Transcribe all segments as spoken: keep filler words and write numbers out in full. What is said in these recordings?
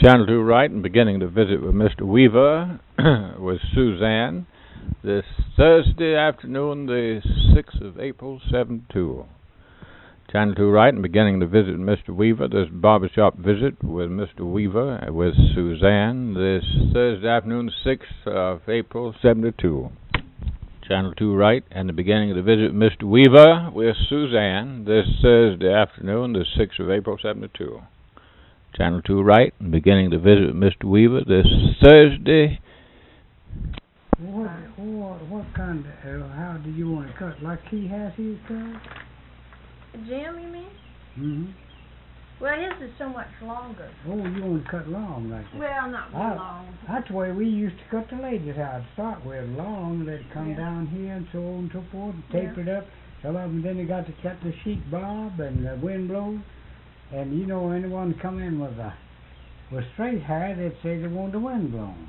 Channel two right and beginning to visit with Mister Weaver with Suzanne this Thursday afternoon, the sixth of April, seventy-two. Channel two right and beginning to visit Mister Weaver, this barbershop visit with Mister Weaver with Suzanne this Thursday afternoon, sixth of April, seventy-two. Channel two right and the beginning of the visit with Mister Weaver with Suzanne this Thursday afternoon, the sixth of April, seventy-two. Channel two right and beginning to visit with Mister Weaver this Thursday. What, what, what kind of, uh, how do you want to cut? Like he has his cut? Jim, you mean? Mm-hmm. Well, his is so much longer. Oh, you want to cut long like that? Well, not real I, long. That's the way we used to cut the ladies' hair to start with, long, let it come Yeah. down here and so on and so forth, and taper Yeah. it up. Some of them then they got to cut the sheet bob and the wind blows. And you know, anyone come in with a with straight hair, they'd say they want the wind blown.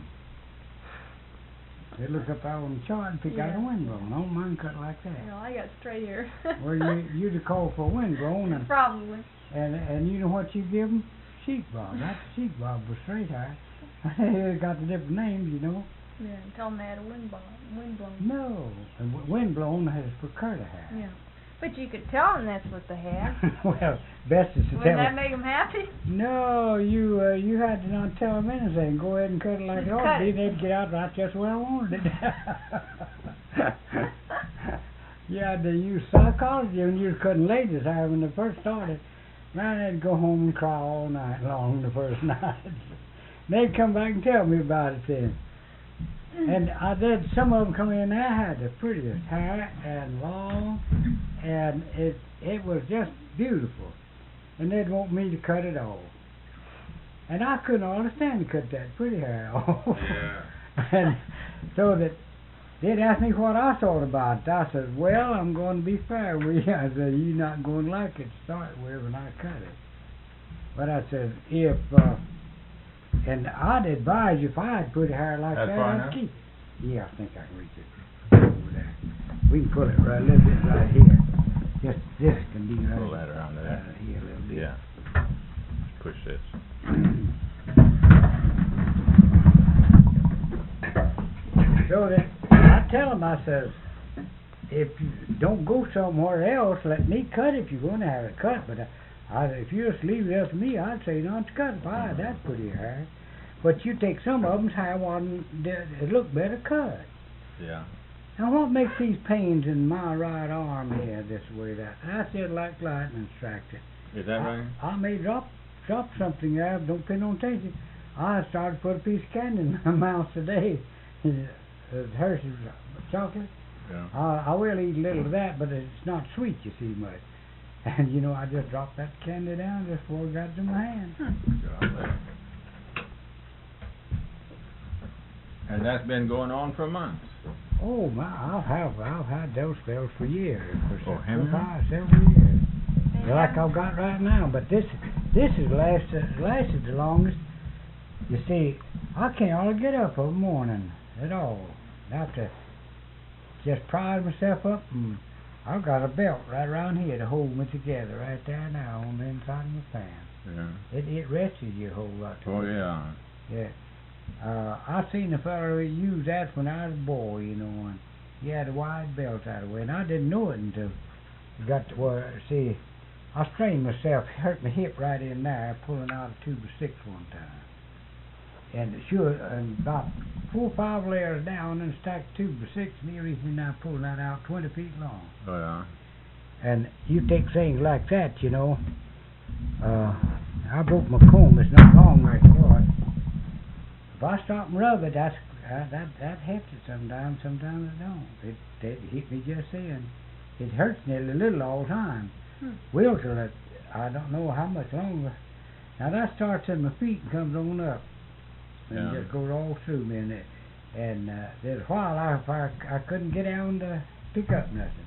They look up out on the chart and pick Yeah. out the wind blown. I don't mind cut like that. No, I got straight hair. Well, you you'd have called for wind blown, and Probably. and and you know what you give them? Sheep bob. That's sheep bob with straight hair. They got the different names, you know. Yeah, and tell them they had a wind blown. Wind blown. No, and w- wind blown has for curly hair. Yeah. But you could tell them that's what they had. Well, best is to Wouldn't tell that them. make them happy? No, you uh, you had to not tell them anything. Go ahead and cut it like Just it ought cut to be. it. They'd get out right just where I wanted it. You had to use psychology when you was cutting ladies' hair when they first started. Man, they'd go home and cry all night long the first night. They'd come back and tell me about it then. And I did. Some of them come in there had the prettiest hair and long, and it it was just beautiful. And they'd want me to cut it off, and I couldn't understand to cut that pretty hair off. Yeah. And so that they'd ask me what I thought about it. I said, "Well, I'm going to be fair with you." I said, "You're not going to like it to start with when I cut it." But I said, if uh, and I'd advise you if I had pretty hair like That's that, fine, I'd huh? keep it. Yeah, I think I can reach it over there. We can pull it right a little bit right here. Just this can be right. Pull that around there. Right here a little bit. Yeah. Push this. So that I tell them, I says, if you don't go somewhere else, let me cut if you're going to have it cut. But I, I, if you just leave it up to me, I'd say not to cut if I had that pretty hair. But you take some of them's hair one, it look better cut. Yeah. Now what makes these pains in my right arm here this way? That I said like lightning strikes it. Is that right? I, I may drop drop something there, don't pay no attention. I started to put a piece of candy in my mouth today. It's Hershey's chocolate. Yeah. I, I will eat a little of that, but it's not sweet, you see, much. And, you know, I just dropped that candy down just before it got to my hand. And that's been going on for months. Oh, my, I've, have, I've had those spells for years. For Oh, have you? five, several years. Yeah. Like I've got right now. But this this is lasted, lasted the longest. You see, I can't hardly get up of a morning at all. I have to just pry myself up, and I've got a belt right around here to hold me together right there now on the inside of my fan. Yeah. It it rests you a whole lot. Oh, yeah. Yeah. Uh, I seen a fellow use that when I was a boy, you know, and he had a wide belt out of the way, and I didn't know it until it got to where, see, I strained myself, hurt my hip right in there, pulling out a tube of six one time. And sure, and about four or five layers down and stacked tube of six, and the reason now pulling that out twenty feet long. Oh, yeah. And you take things like that, you know, uh, I broke my comb, it's not long like it was. If I stop and rub it, that's, uh, that that hefts it sometimes, sometimes it don't. It, it hit me just then. It hurts nearly a little all the time. Hmm. Will till it, I don't know how much longer. Now that starts at my feet and comes on up. And Yeah. just goes all through me. And, it, and uh, there's a while I, I, I couldn't get down to pick up nothing.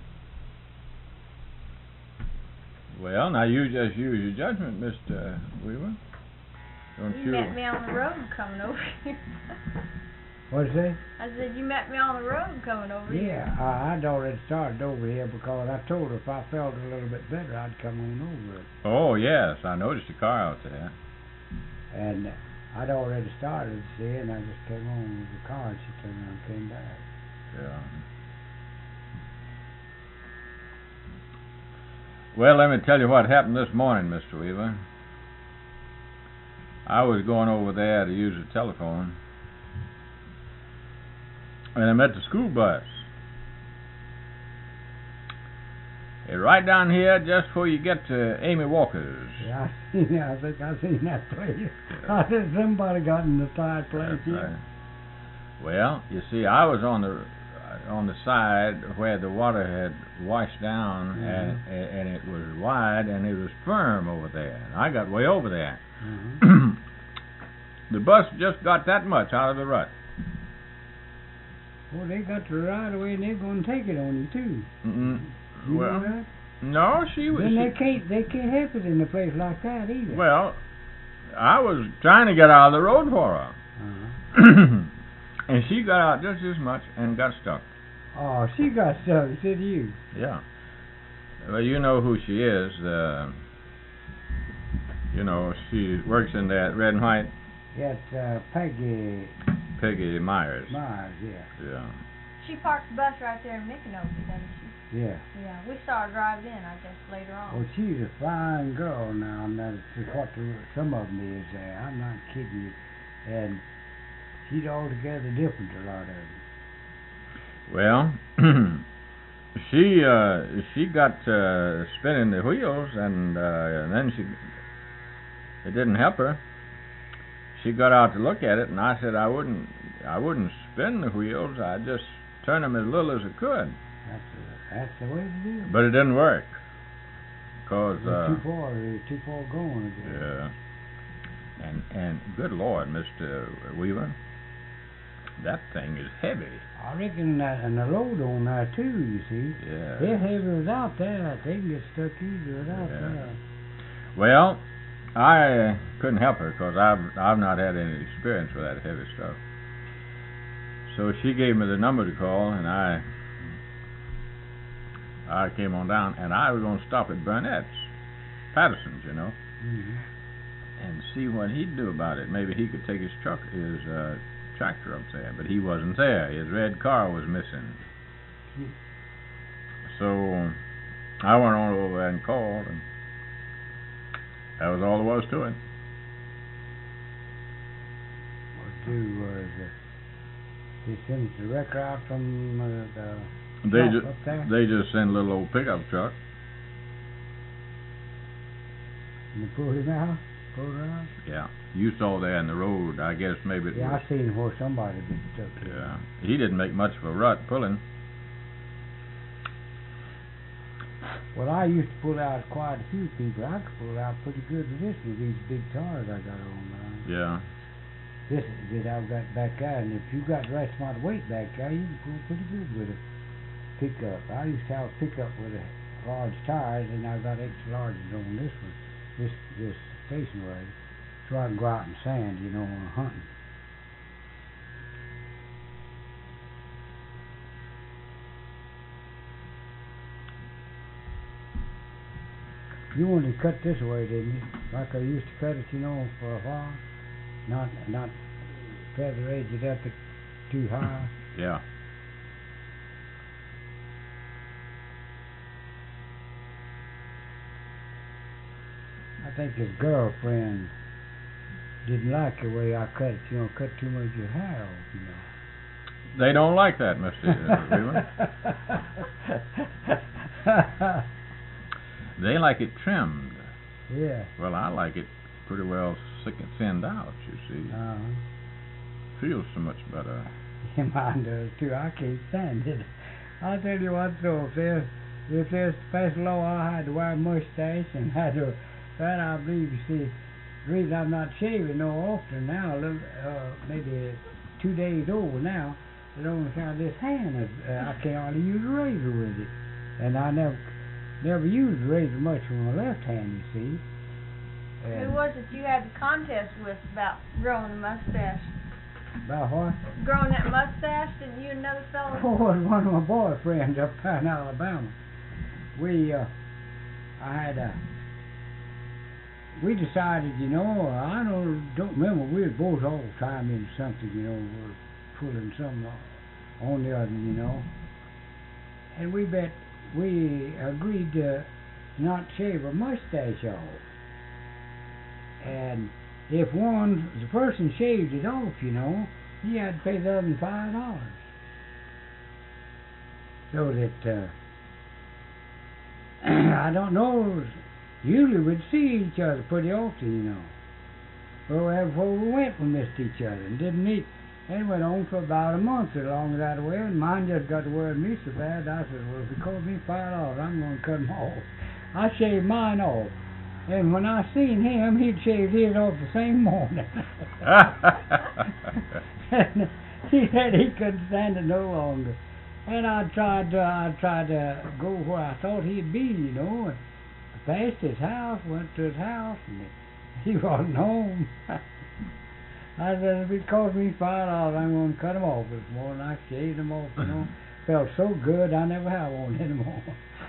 Well, now you just use your judgment, Mister Weaver. Don't You you? met me on the road coming over here. What'd you say? I said, you met me on the road coming over here. Yeah, I, I'd already started over here because I told her if I felt a little bit better, I'd come on over. Oh, yes. I noticed the car out there. And I'd already started, see, and I just came home with the car, and she turned around and came back. Yeah. Well, let me tell you what happened this morning, Mister Weaver. I was going over there to use the telephone, and I met the school bus. It's right down here just before you get to Amy Walker's. Yeah, I seen that. I think I seen that place. I said somebody got in the tired place That's here. right. Well, you see, I was on the on the side where the water had washed down, Mhm. and and it was wide and it was firm over there. And I got way over there. Mhm. The bus just got that much out of the rut. Well, they got the right away, and they're going to take it on you too. Mm-mm. You Well, know that? no, she was. Then they can't they can't help it in a place like that either. Well, I was trying to get out of the road for her, Uh-huh. and she got out just as much and got stuck. Oh, she got stuck. Said you. Yeah. Well, you know who she is. Uh, you know, she works in that red and white. Got uh, Peggy Peggy Myers. Myers. Yeah. Yeah. She parked the bus right there in Mickanoke, doesn't she? Yeah. Yeah, we saw her drive in, I guess, later on. Well, she's a fine girl now, and that's what the, some of them is there. I'm not kidding you. And she's altogether different, a lot of them. Well, she uh, she got uh, spinning the wheels, and, uh, and then she it didn't help her. She got out to look at it, and I said I wouldn't I wouldn't spin the wheels. I'd just turn them as little as I could. That's the, that's the way to do it. But it didn't work, cause It's uh, too far. It's too far going again. yeah, and and good Lord, Mister Weaver, that thing is heavy. I reckon that, and the load on that too. You see, Yeah. they're heavy without that. They can get stuck easy without Yeah. that. Well, I couldn't help her because I've I've not had any experience with that heavy stuff. So she gave me the number to call, and I I came on down, and I was going to stop at Burnett's, Patterson's, you know, Mm-hmm. and see what he'd do about it. Maybe he could take his truck, his uh, tractor up there, but he wasn't there. His red car was missing. So I went on over there and called, and that was all there was to it. What do was uh, they send the wrecker out from uh, the They shop just up there, they just sent a little old pickup truck. and they pulled him out, pulled her out. Yeah, you saw there in the road. I guess maybe it Yeah, was. I seen where somebody been stuck here. Yeah, he didn't make much of a rut pulling. Well, I used to pull out quite a few people. I could pull out pretty good with this with these big tires I got on now. Yeah, This that I've got back there, and if you got the right amount of weight back there, you can pull pretty good with a pickup. I used to have a pickup with a large tires, and I've got extra larges on this one, this this station wagon, so I can go out in sand, you know, when I'm hunting. You wanted to cut this way, didn't you? Like I used to cut it, you know, for a while. Not not feather edge it up it too high. yeah. I think his girlfriend didn't like the way I cut it, you know, cut too much of your hair off, you know. They don't like that, Mister Weaver. They like it trimmed. Yeah. Well, I like it pretty well thick and thinned out. You see, Uh-huh. feels so much better. Mine does too. I can't stand it. I'll tell you what though, if there's if there's special law I had to wear a mustache and had to that I believe you see the reason I'm not shaving no often now, look uh maybe two days over now, it only kind of this hand is, uh, I can't hardly use a razor with it. And I never never used a razor much with my left hand, you see. And Who was it you had the contest with about growing a mustache? about what? Growing that mustache, didn't you and another fellow? Oh, it was one of my boyfriends up there in Alabama. We, uh, I had a, we decided, you know, I don't don't remember, we were both all the time in something, you know, we were pulling some on the other, you know. And we bet, we agreed to not shave a mustache off. And if one, the person shaved it off, you know, he had to pay the other five dollars. So that, uh, I don't know, usually we'd see each other pretty often, you know. Well, before we went, we missed each other and didn't meet. And it went on for about a month as long as that way, and mine just got to worry me so bad, I said, well, if it cost me five dollars, I'm going to cut them off. I shaved mine off. And when I seen him, he'd shaved his off the same morning. And he said he couldn't stand it no longer. And I tried to, I tried to go where I thought he'd be, you know, and I passed his house, went to his house, and he wasn't home. I said, if it cost me five dollars, I'm going to cut him off this morning. I shaved him off, you know. Felt so good, I never have one anymore.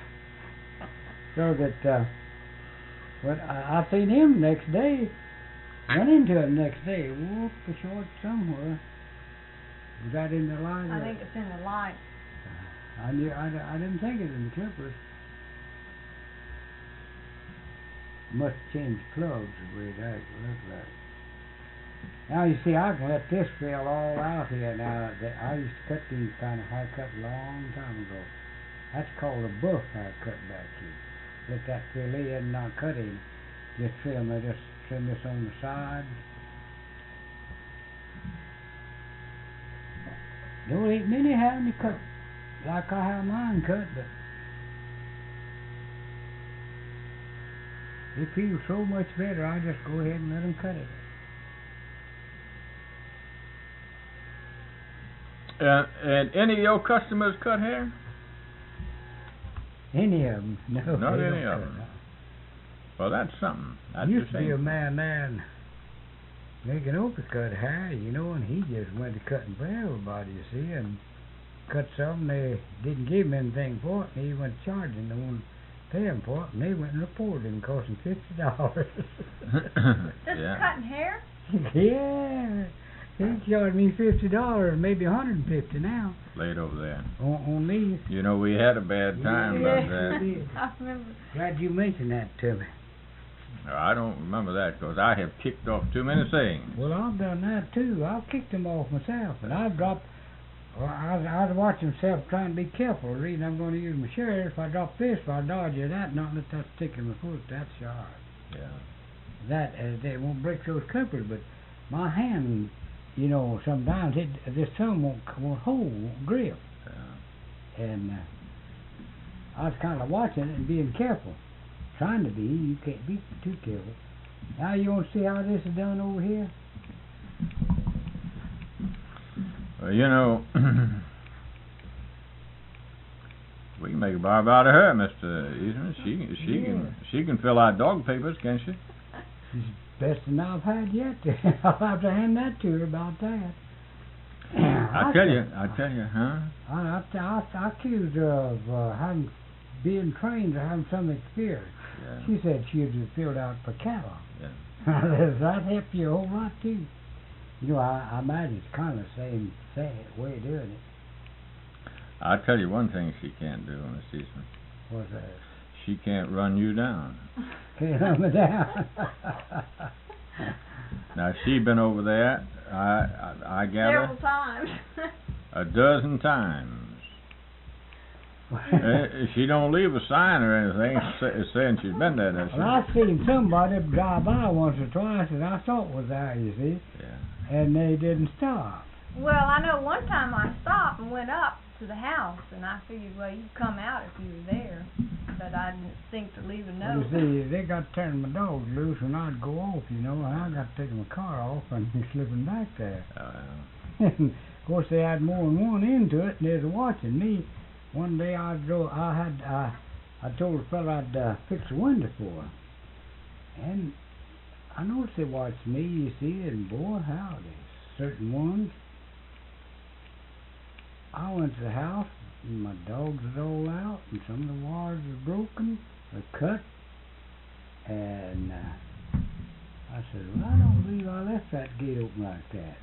So that, uh, when I, I seen him next day, went into him next day, whoop, a short somewhere. Was that in the line? I think it's in the light. I knew, I, I didn't think it in the clippers. Must change plugs the way that looked like. Now you see, I can let this fill all out here now. I used to cut these kind of haircut a long time ago. That's called a buff haircut back here. Let that fill in, not cut in. Just trim it, just trim this on the side. There ain't many having to cut like I have mine cut, but it feels so much better, I just go ahead and let them cut it. Uh, and any of your customers cut hair? Any of them? No. Not they any don't of cut them. it. Well, that's something. That's Used the to be a same. man there making open cut hair, you know, and he just went to cutting for everybody, you see, and cut some, they didn't give him anything for it, and he went charging the one pay him for it, and they went and reported him, cost him fifty dollars. Just Yeah. cutting hair? Yeah, he charged me fifty dollars, maybe a hundred and fifty now Laid over there. on, on these. You know, we had a bad time about Yeah. that. I remember. Glad you mentioned that to me. I don't remember that because I have kicked off too many things. Well, I've done that too. I've kicked them off myself, and I've dropped. Well, I was, I was watching myself trying to be careful. The reason I'm going to use my shirt, if I drop this, if I dodge it, that, not let that stick in my foot, that's sharp. Yeah. That, uh, they won't break those clippers, but my hand, you know, sometimes it, this thumb won't, won't hold, won't grip. Yeah. And uh, I was kind of watching it and being careful. Trying to be, you can't be too careful. Now you want to see how this is done over here? Well, you know, we can make a barb out of her, Mister Eastman. She she Yeah. can she can fill out dog papers, can't she? She's the best thing I've had yet. I'll have to hand that to her about that. I tell you, I tell you, huh? I, I, I, I accused her of uh, having being trained or having some experience. Yeah. She said she had filled out for cattle. Yeah. That help you a whole lot too. You know, I, I imagine it's kind of the same, same way of doing it. I tell you one thing she can't do, Miss Eastman. What's that? She can't run you down. Can't run me down. Now she been over there, I I, I gather, Several times. a dozen times. Uh, she don't leave a sign or anything sa- saying she's been there. Does she? Well, I seen somebody drive by once or twice that I thought was there, you see, Yeah. and they didn't stop. Well, I know one time I stopped and went up to the house, and I figured, well, you'd come out if you were there, but I didn't think to leave a Well, note. you see, they got to turn my dogs loose when I'd go off, you know, and I got to take my car off and be slipping back there. Uh, And of course, they had more than one into it, and they was watching me. One day I drove, I had, uh, I told the fellow I'd uh, fix a window for her. And I noticed they watched me, you see, and boy, howdy, certain ones. I went to the house, and my dogs was all out, and some of the wires was broken, or cut, and uh, I said, well, I don't believe I left that gate open like that.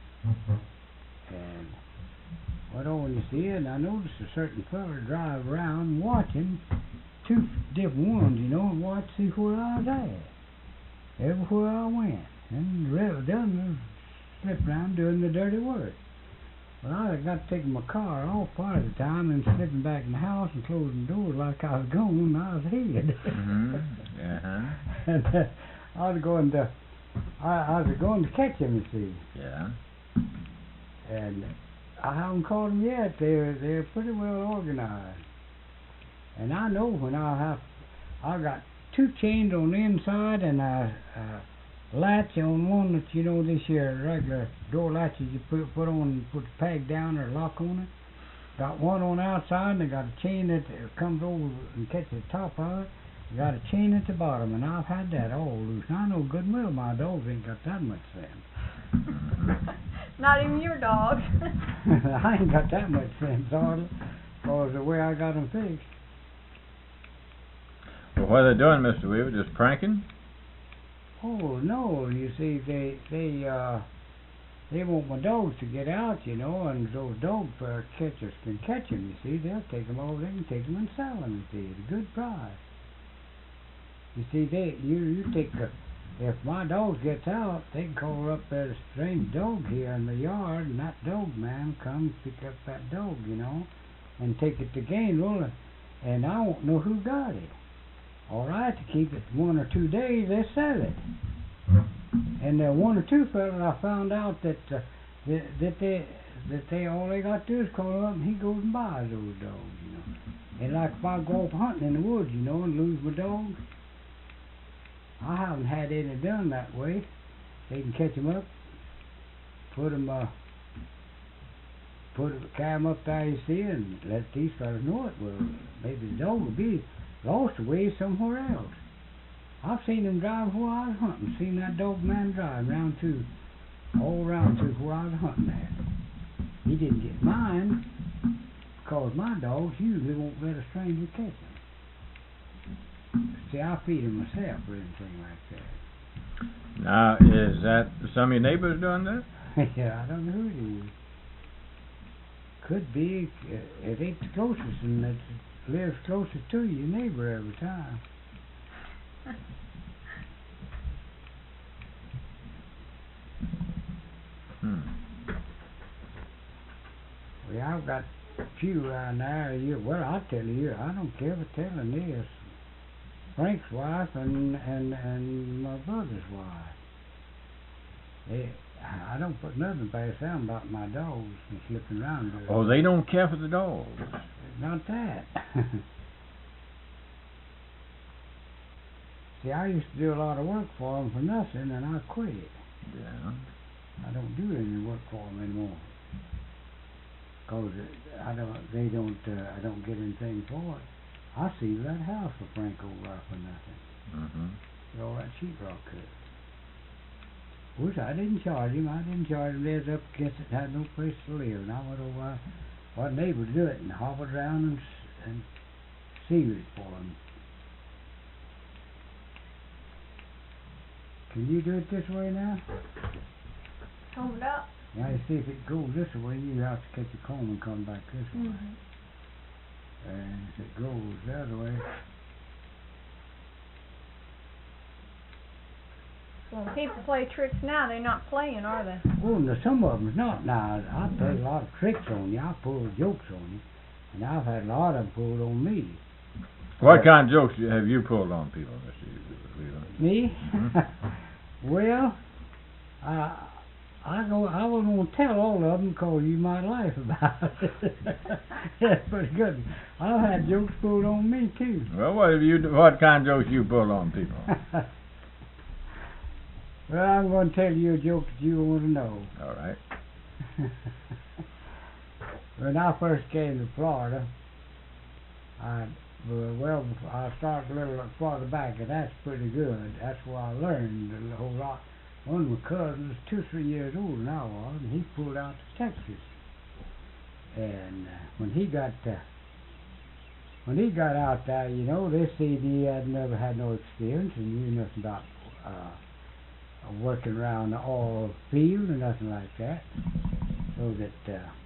And went over and you see it, and I noticed a certain fella drive around watching two different ones, you know, and watch see where I was at. Everywhere I went. And the rest of them slipped around doing the dirty work. Well, I got to taking my car off part of the time and slipping back in the house and closing the door like I was gone and I was hid. Mm-hmm. Uh-huh. And uh, I was going to, I, I was going to catch them, you see. Yeah. And I haven't caught them yet. They're they're pretty well organized. And I know when I have, I got two chains on the inside and a, a latch on one that, you know, this here regular door latches you put put on and put the peg down or lock on it. Got one on the outside and I got a chain that comes over and catches the top of it. I got a chain at the bottom, and I've had that all loose. And I know good and well my dogs ain't got that much sense. Not even your dogs. I ain't got that much sense, hardly, because the way I got them fixed. Well, what are they doing, Mister Weaver? Just pranking? Oh no! You see, they they uh they want my dogs to get out, you know, and those dog uh, catchers can catch them. You see, they'll take them over. They can take them and sell them. You see, at a good price. You see, they you you take a, if my dog gets out, they can call up that strange dog here in the yard, and that dog man comes pick up that dog, you know, and take it to Gainesville, and I won't know who got it. All right, to keep it one or two days, they sell it. And uh, one or two fellas, I found out that uh, that, that they that they all they got to do is call up, and he goes and buys those dogs, you know. And like if I go off hunting in the woods, you know, and lose my dogs, I haven't had any done that way. They can catch them up, put them, uh, put carry them up there, you see, and let these fellas know it. Well, maybe the dog will be lost away somewhere else. I've seen him drive where I was hunting. Seen that dog man drive round to, all round to where I was hunting at. He didn't get mine, because my dogs usually won't let a stranger catch them. See, I feed them myself or anything like that. Now, is that some of your neighbors doing that? Yeah, I don't know who it is. Could be. Uh, it ain't the closest, and it lives closest to your neighbor every time. Hmm. Well, I've got a few around there. You, well, I tell you, I don't care for telling this. Frank's wife and and and my brother's wife. They, I don't put nothing past them about my dogs and slipping around there. Oh, they don't care for the dogs. Not that. See, I used to do a lot of work for them for nothing, and I quit. Yeah. I don't do any work for them anymore. Cause I don't, they don't, uh, I don't get anything for it. I see that house for Frank over for nothing. Mm-hmm. With all that sheetrock cut. Which I didn't charge him. I didn't charge him. They was up against it, had no place to live. And I went over, I wasn't able to do it, and hobbled around and, and sealed it for him. Can you do it this way now? Comb it up. Now you see if it goes this way, you have to catch a comb and come back this way. Mm-hmm. And if it goes the other way, So when people play tricks now, they're not playing, are they? well, no, some of them's not. Now, I play a lot of tricks on you. I pull jokes on you. And I've had a lot of them pulled on me. What kind of jokes have you pulled on people, Mister Weaver? Me? Hmm? Well, I, I go. I was going to tell all of them because you might laugh about it. That's pretty good. I've had jokes pulled on me, too. Well, what have you? What kind of jokes you pulled on people? Well, I'm going to tell you a joke that you want to know. All right. When I first came to Florida, I well, I started a little farther back, and that's pretty good. That's where I learned a whole lot. One of my cousins, two or three years older than I was, and he pulled out to Texas. And uh, when he got uh, when he got out there, you know, they said he had never had no experience and knew nothing about uh, working around the oil field or nothing like that. So that uh,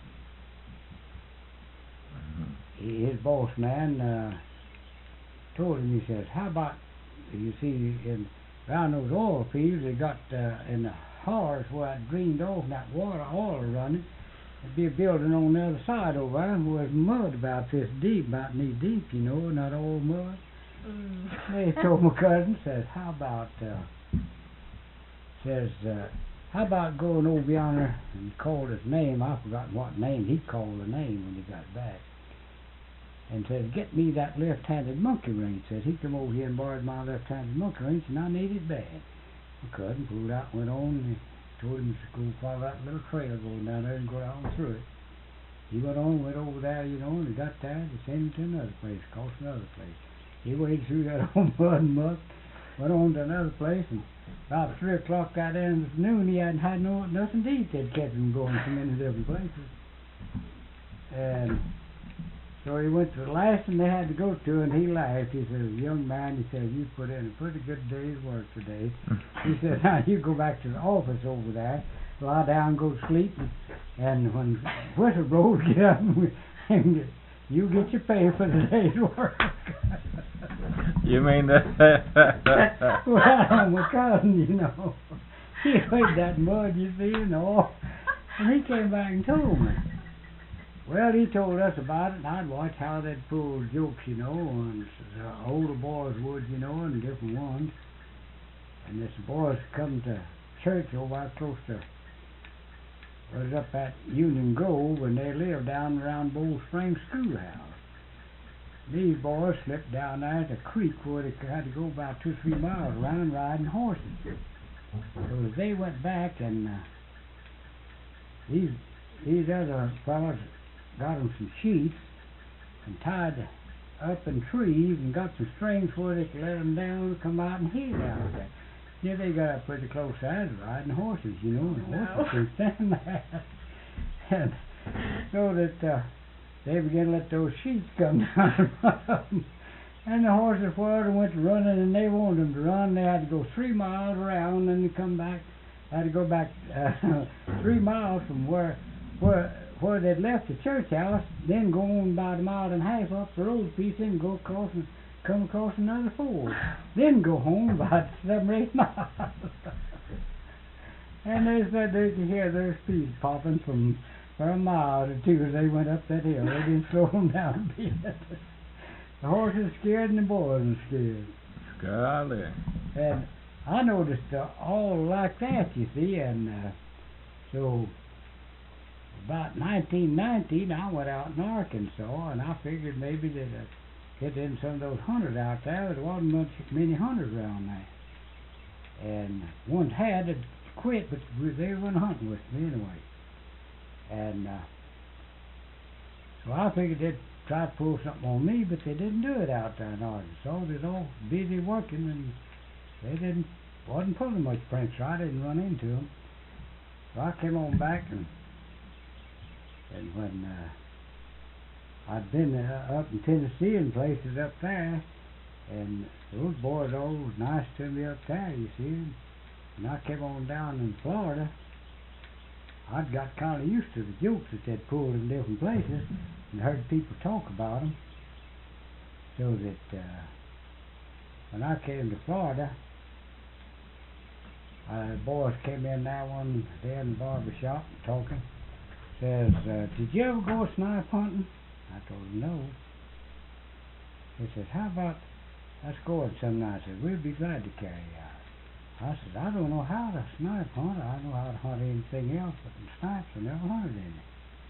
he- his boss man uh, told him, he says, how about, you see, in around those oil fields, they got uh, in the hollers where it drained off and that water, oil running, there'd be a building on the other side over there where was mud about this deep, about knee deep, you know, not all mud. Mm. They told my cousin, says, how about, uh, says, uh, how about going over yonder and called his name, I forgot what name, he called the name when he got back, and says, get me that left-handed monkey wrench. Says, he come over here and borrowed my left-handed monkey wrench and I need it bad. My cousin pulled out, went on, and told him to go follow that little trail going down there and go down through it. He went on, went over there, you know, and he got there, they sent him to another place, across another place. He waded through that old mud and muck, went on to another place, and about three o'clock that afternoon, he hadn't had no, nothing to eat. They'd kept him going so many different places. And so he went to the last one they had to go to, and he laughed. He said, young man, he said, you put in a pretty good day's work today. He said, now you go back to the office over there, lie down, go to sleep, and, and when whistle blows, get up and, and you get your pay for the day's work. You mean that? Well, my cousin, you know, he heard that mud, you see, and all, and he came back and told me. Well, he told us about it, and I'd watch how they'd pull jokes, you know, and the older boys would, you know, and different ones. And this boys come to church over out close to, was up at Union Grove, and they lived down around Bull Springs Schoolhouse. These boys slipped down there at the creek where they had to go about two, three miles around riding horses. So as they went back, and uh, these these other fellows got them some sheets and tied up in trees and got some strings where they could let them down and come out and hid out there. Yeah, they got up pretty close to us riding horses, you know, and No. horses could stand there. And so that uh, they began to let those sheets come down. And the horses whirled and went to running, and they wanted them to run. They had to go three miles around, and they come back. Had to go back uh, three miles from where where where they'd left the church house, then go on about a mile and a half up the road piece, then go across and come across another ford, then go home about seven or eight miles. And they said they could hear their speed popping from for a mile or two as they went up that hill. They didn't slow them down a bit. The horses scared and the boys were scared. Golly. And I noticed uh, all like that, you see, and uh, so about nineteen nineteen, I went out in Arkansas, and I figured maybe that uh, get in some of those hunters out there. There wasn't much many hunters around there, and ones had to quit, but they were hunting with me anyway. And uh, so I figured they'd try to pull something on me, but they didn't do it out there in Arkansas. They was all busy working, and they didn't wasn't pulling much pranks, so I didn't run into them. So I came on back, and and when uh, I'd been uh, up in Tennessee and places up there, and those boys all was nice to me up there, you see. And I came on down in Florida, I'd got kind of used to the jokes that they'd pulled in different places, and heard people talk about them. So that uh, when I came to Florida, uh, the boys came in there one day in the barber shop talking. Says, uh, did you ever go snipe hunting? I told him no. He says, how about us going some night? I said, we'd be glad to carry you out. I said, I don't know how to snipe hunt. I know how to hunt anything else, but in snipes I never hunted any.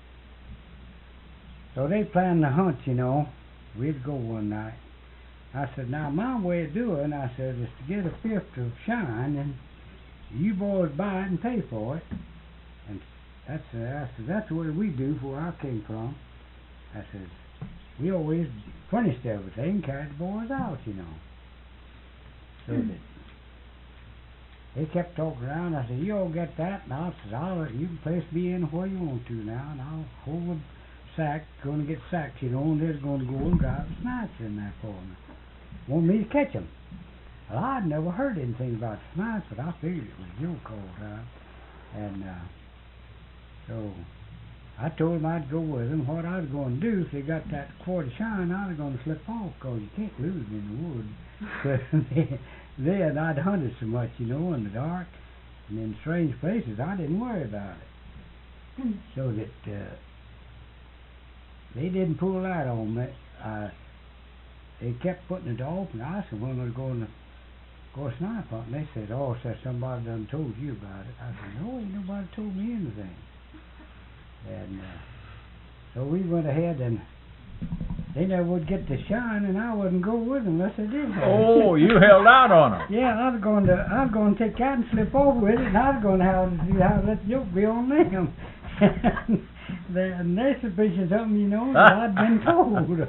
So they planned to hunt, you know. We'd go one night. I said, now my way of doing, I said, is to get a fifth of shine, and you boys buy it and pay for it. And that's uh, I said, that's the way we do where I came from. I said, we always furnished everything, carried the boys out, you know. So Mm. that they kept talking around. I said, you all get that? And I said, I'll, you can place me in where you want to now, and I'll hold the sack, going to get sacks, you know, and they're going to go and drive the snipes in there for me. Want me to catch them. Well, I'd never heard anything about Smythe, but I figured it was your call time. And uh, so I told him I'd go with him. What I was going to do, if they got that quarter shine, I was going to slip off, because you can't lose in the woods. But then I'd hunted so much, you know, in the dark and in strange places, I didn't worry about it. So that uh, they didn't pull that on me. Uh, they kept putting it off, and I asked them when they were going to go snipe hunting. They said, oh, said somebody done told you about it. I said, no, ain't nobody told me anything. And uh, so we went ahead, and they never would get to shine, and I wouldn't go with them unless they did that. Oh, you held out on them. Yeah, I was going to, I was going to take that and slip over with it, and I was going to have to see how to let the yoke be on them. they, and they suspicious of me, you know, that I'd been told.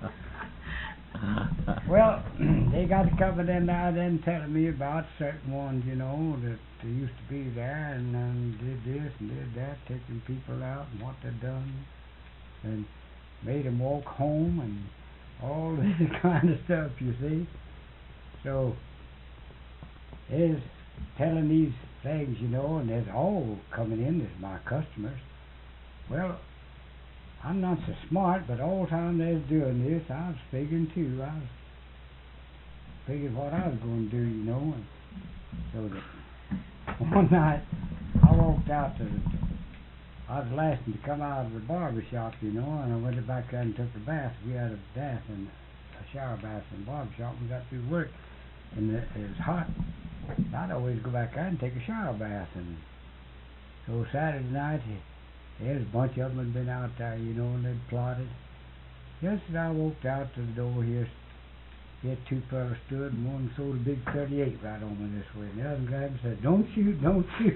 Well, they got to cover them now, then telling me about certain ones, you know, that they used to be there and um, did this and did that, taking people out and what they'd done, and made them walk home and all this kind of stuff, you see. So, there's telling these things, you know, and there's all coming in as my customers. Well, I'm not so smart, but all the time they was doing this, I was figuring too. I was figuring what I was going to do, you know. And so that one night I walked out to the, I was lasting to come out of the barber shop, you know, and I went back there and took a bath. We had a bath and a shower bath in the barber shop. We got through work, and it, it was hot. I'd always go back there and take a shower bath. And so Saturday night, there's a bunch of them had been out there, you know, and they'd plotted. Just as I walked out to the door here, here two fellas stood, and one sold a big thirty-eight right on me this way. And the other guy said, don't shoot, don't shoot.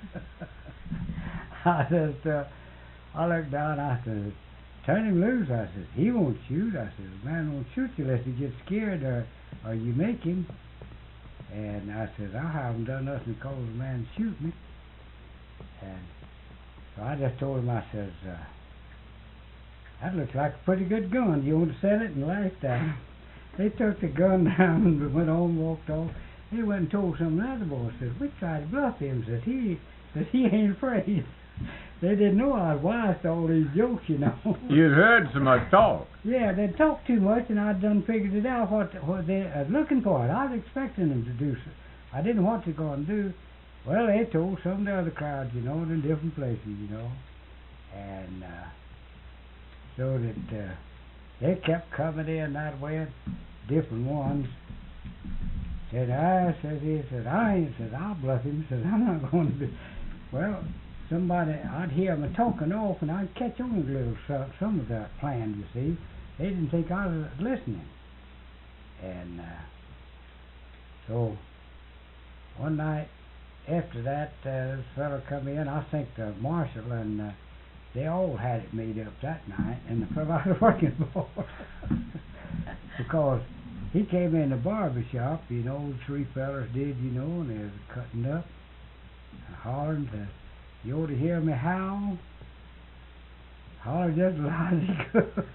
I said, uh, I looked down, I said, turn him loose. I said, he won't shoot. I said, the man won't shoot you unless he gets scared or, or you make him. And I said, I haven't done nothing to cause the man to shoot me. And so I just told him, I says, uh, that looks like a pretty good gun. Do you want to sell it? And laughed at him. They took the gun down and went on and walked off. They went and told some of the other boys, said, we tried to bluff him. Says he, says he ain't afraid. They didn't know I was wise to all these jokes, you know. You'd heard so much talk. Yeah, they'd talked too much, and I'd done figured it out what, what they were looking for. It. I was expecting them to do so. I didn't know what they're going to do. Well, they told some of the other crowds, you know, in different places, you know. And uh, so that uh, they kept coming in that way, different ones. Said, I, says he, said, I ain't, said, I'll bluff him. Said, I'm not going to be. Well, somebody, I'd hear them talking off, and I'd catch on a little so, some of that plan, you see. They didn't think I was listening. And uh, so one night after that, uh, this fellow come in. I think the marshal, and uh, they all had it made up that night, and the fellow I was working for. Because he came in the barber shop, you know, three fellas did, you know, and they was cutting up and hollering, said, you ought to hear me howl. Holler just as loud as he could.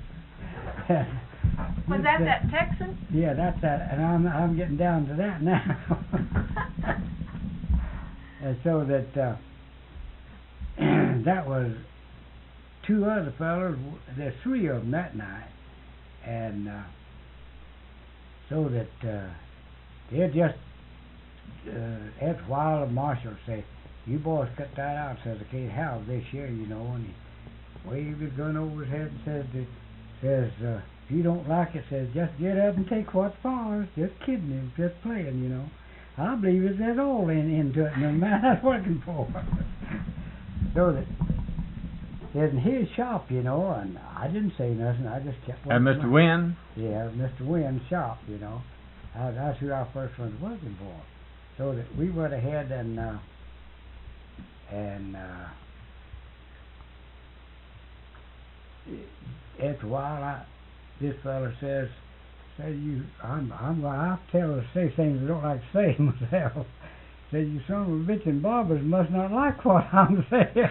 Was that that Texan? Yeah, that's that, and I'm I'm getting down to that now. And so that uh, that was two other fellas. There's three of them that night, and uh, so that uh, they just uh, after a while the marshal say, "You boys cut that out." Says I can't have this here, you know, and he waved his gun over his head and said, to, "says uh, if you don't like it, says just get up and take what's ours. Just kidding him, just playing, you know." I believe it, there's all in, into it, and the man I was working for. So that it's in his shop, you know, and I didn't say nothing. I just kept working. And Mister Wynn? Yeah, Mister Wynn's shop, you know. I, that's who I first was working for. So that we went ahead and uh, and uh, after a while, I, this fella says. Say you, I'm, I'm, I tell her to say things I don't like to say myself. Say you son of a bitch and barbers must not like what I'm saying.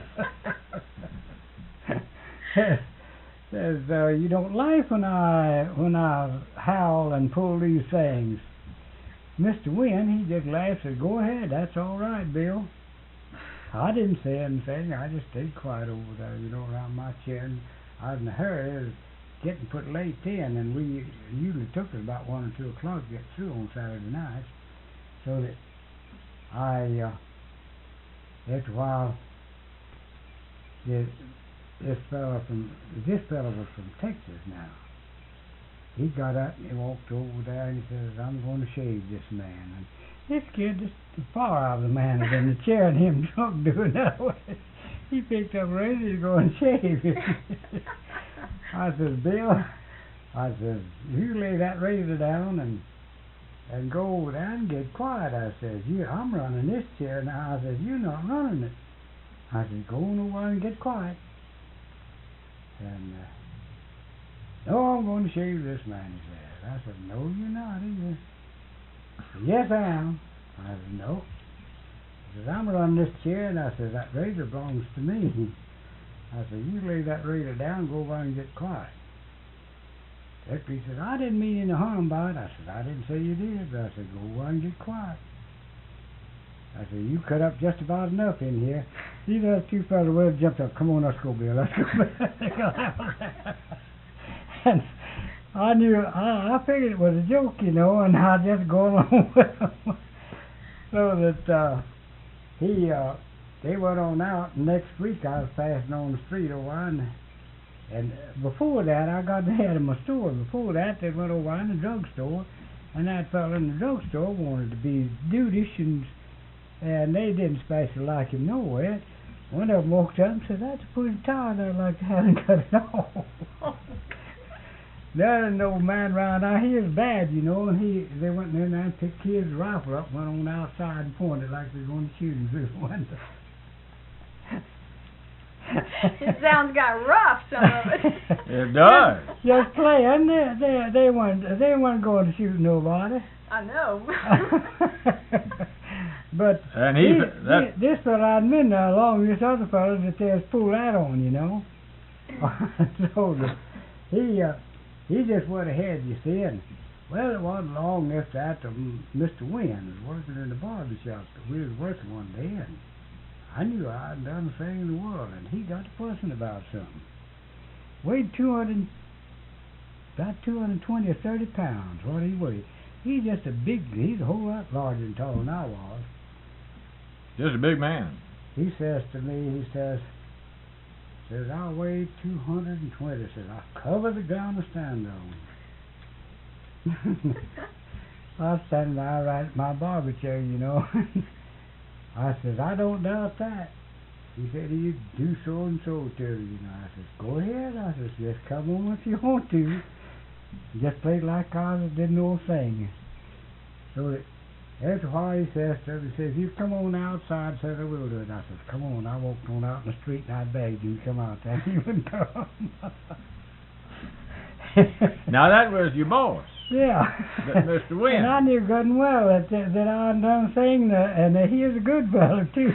says, says uh, you don't laugh when I when I howl and pull these things. Mister Wynn, he just laughed and said, "Go ahead, that's all right, Bill." I didn't say anything. I just stayed quiet over there, you know, around my chair. And I was in a hurry. It was getting put late in, and we usually took it about one or two o'clock to get through on Saturday nights. So that I, uh, after a while, this, this fellow from, this fellow was from Texas now. He got up and he walked over there and he says, "I'm going to shave this man." And this kid, just the far out of the man was in the chair and him drunk doing that way. He picked up a razor to go and shave him. I says, "Bill," I says, "you lay that razor down and and go over there and get quiet." I says, "You, I'm running this chair now." I says, "You're not running it." I says, "Go on over and get quiet." And, uh, "No, I'm going to shave this man," he said. I said, "No, you're not either." He said, "Yes, I am." I said, "No." He says, "I'm running this chair," and I said, "That razor belongs to me." I said, "You lay that razor down and go over and get quiet." After he said, "I didn't mean any harm by it." I said, "I didn't say you did," but I said, "Go over and get quiet." I said, "You cut up just about enough in here." These other two fellas well jumped up. "Come on, let's go, Bill. Let's go." And I knew, I, I figured it was a joke, you know, and I just go along with them. So that uh, he, uh, they went on out. Next week I was passing on the street over, and, and before that I got ahead of my store. Before that they went over in the drugstore, and that fellow in the drugstore wanted to be dudish, and and they didn't especially like him nowhere. One of them walked up and said, "That's a pretty tie, I'd like to have him cut it off." The other old man round out, he was bad, you know, and he they went in there and picked his rifle up, went on outside and pointed like they were going to shoot him through the window. It sounds got rough, some of it. It does. Just playing. They they they weren't they weren't going to shoot nobody. I know. But And he, he, that, he, this fellow I'd been there along with this other fellow that they was pulled out on, you know. So the, he uh, he just went ahead, you see, and well, it wasn't long after that um, Mister Wynn was working in the barber shop that we was working one day, and I knew I hadn't done the thing in the world, and he got to fussing about something. Weighed two hundred, about two hundred twenty or thirty pounds. What he weighed? He's just a big. He's a whole lot larger and taller than I was. just a big man. He says to me, he says, says I weigh two hundred and twenty. Says I'll cover the ground to stand on. I was standing there right at my barber chair, you know. I says, "I don't doubt that." He said he'd do so and so to you, you know. I says, "Go ahead." I says, "Just come on if you want to." Just played like I didn't know a thing. So that after a while he says to me, he says, "You come on outside," said, "I will do it." I says, "Come on." I walked on out in the street and I begged him to come out there. He wouldn't come. Now that was your boss, Yeah. Mister Wynn. And I knew good and well that that, that I had done thing, that, and that he was a good fellow too.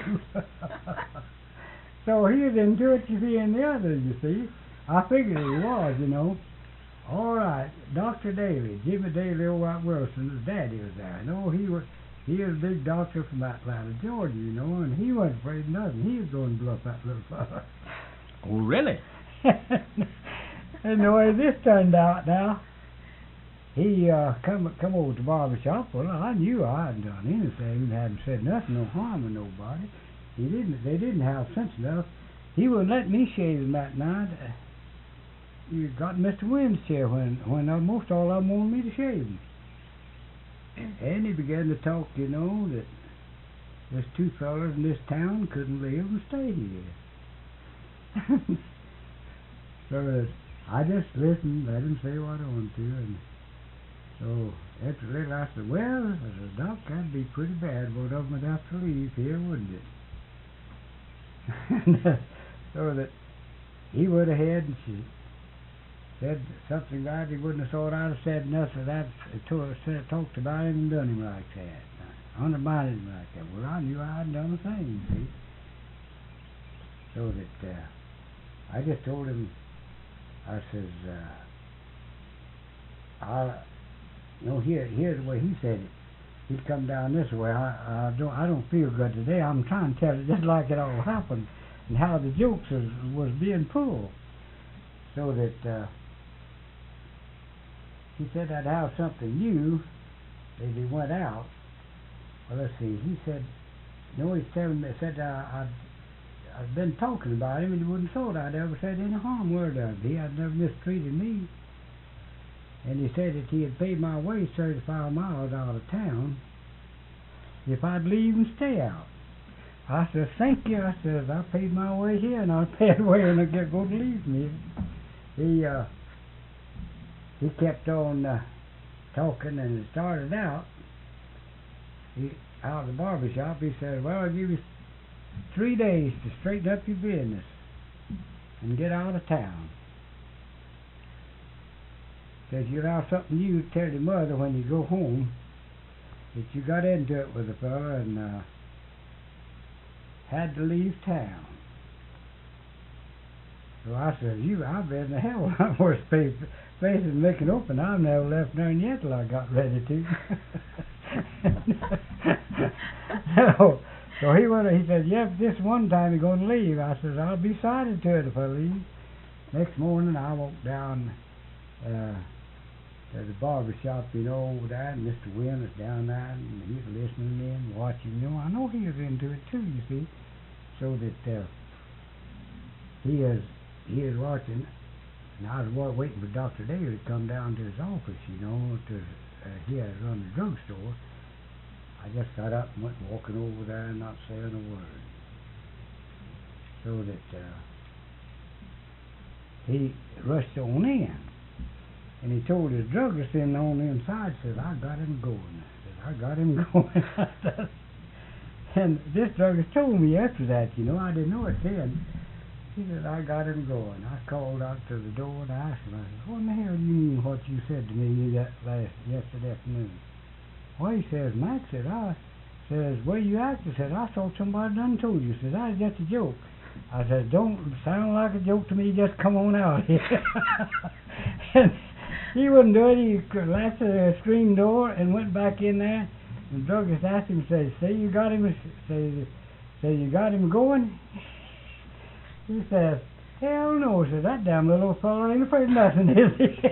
So he was into it, you see, and the others, you see. I figured he was, you know. All right, Doctor Daly, Jimmy Daly over at Wilson, his daddy was there. No, he was he was a big doctor from Atlanta, Georgia, you know, and he wasn't afraid of nothing. He was going to bluff that little fella. Oh, really? And the way this turned out now, he uh, come come over to the barber shop. Well, I knew I hadn't done anything, hadn't said nothing, no harm to nobody. He didn't. They didn't have sense enough. He wouldn't let me shave him that night. He got Mister Wynn's chair when when almost all of them wanted me to shave him. And he began to talk, you know, that there's two fellas in this town couldn't live and stay here. So that I just listened, let him say what I wanted to, and so after a little I said, "Well," I said, "Doc, that'd be pretty bad. One of them would have to leave here, wouldn't it?" So that he went ahead and she said something that he wouldn't have thought I'd have said nothing that to, said, talked about him and done him like that. Undermined him like that. Well, I knew I hadn't done a thing, you see. So that uh, I just told him, I says, uh, I, no, here, here's the way he said it. he'd come down this way. I, I don't I don't feel good today. I'm trying to tell it just like it all happened, and how the jokes was, was being pulled, so that uh, he said I'd have something new as he went out. Well, let's see. He said, no, he's telling me. Said uh, I'd I've been talking about him, and he wouldn't thought I'd ever said any harm word of him. He had never mistreated me. And he said that he had paid my way thirty-five miles out of town if I'd leave and stay out. I said, thank you. I said, I paid my way here, and I'll pay the way when I get going to leave me. He, uh, he kept on uh, talking, and it started out. He, out of the barber shop, he said, well, I'll give you three days to straighten up your business and get out of town. Says you'll have something you tell your mother when you go home that you got into it with a fella and uh, had to leave town. So I said, you, I've been in the hell of a lot worse places than making open. I've never left there yet till I got ready to. so, so he went. He said, "Yep, this one time you're going to leave." I said, "I'll be sorry to it if I leave." Next morning, I walked down uh, to the barber shop, you know, over there, and Mister Wynn was down there, and he was listening in, watching. You know, I know he was into it too. You see, so that uh, he is he is watching. And I was wa- waiting for Doctor Daly to come down to his office, you know, to uh, he had run the drugstore. I just got up and went walking over there and not saying a word. So that uh, he rushed on in. And he told his druggist in on the inside, said, I got him going. I said, I got him going. And this druggist told me after that, you know, I didn't know it then. He said, I got him going. I called out to the door and I asked him, I said, what in the hell do you mean what you said to me that last yesterday afternoon? Well, he says, Max said, I says, where you acting? Said, I thought somebody done told you. Said, that's just a joke. I said, don't sound like a joke to me, just come on out here. And he wouldn't do it. He latched the screen door and went back in there. And the druggist asked him, says, say you got him, say, say you got him going? He says, hell no. Says, that damn little fellow ain't afraid of nothing, is he?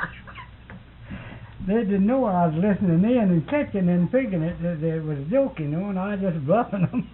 They didn't know I was listening in and catching and figuring it that it was joking, you know, and I was just bluffing them.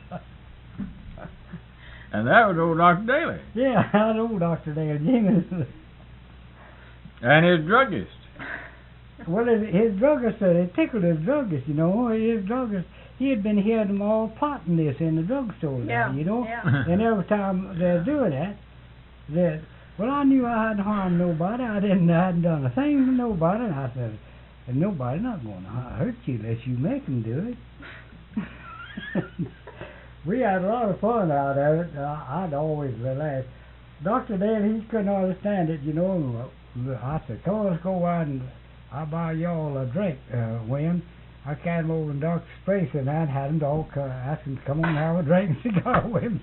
And that was old Doctor Daly. Yeah, that old Doctor Daly, Jimmy. And his druggist. Well, his, his druggist, uh, it tickled his druggist, you know. His druggist, he had been hearing them all plotting this in the drugstore, Yeah, there, you know. yeah. And every time they're doing that, that, well, I knew I hadn't harmed nobody. I didn't, I hadn't done a thing to nobody. And I said, and nobody's not going to hurt you unless you make them do it. We had a lot of fun out of it. Uh, I'd always laugh. Doctor Daly, he couldn't understand it, you know. I said, come on, let's go out and I'll buy y'all a drink, uh, Wynn. I came over in Doctor's place and I'd had them all uh, ask him to come on and have a drink and cigar with me.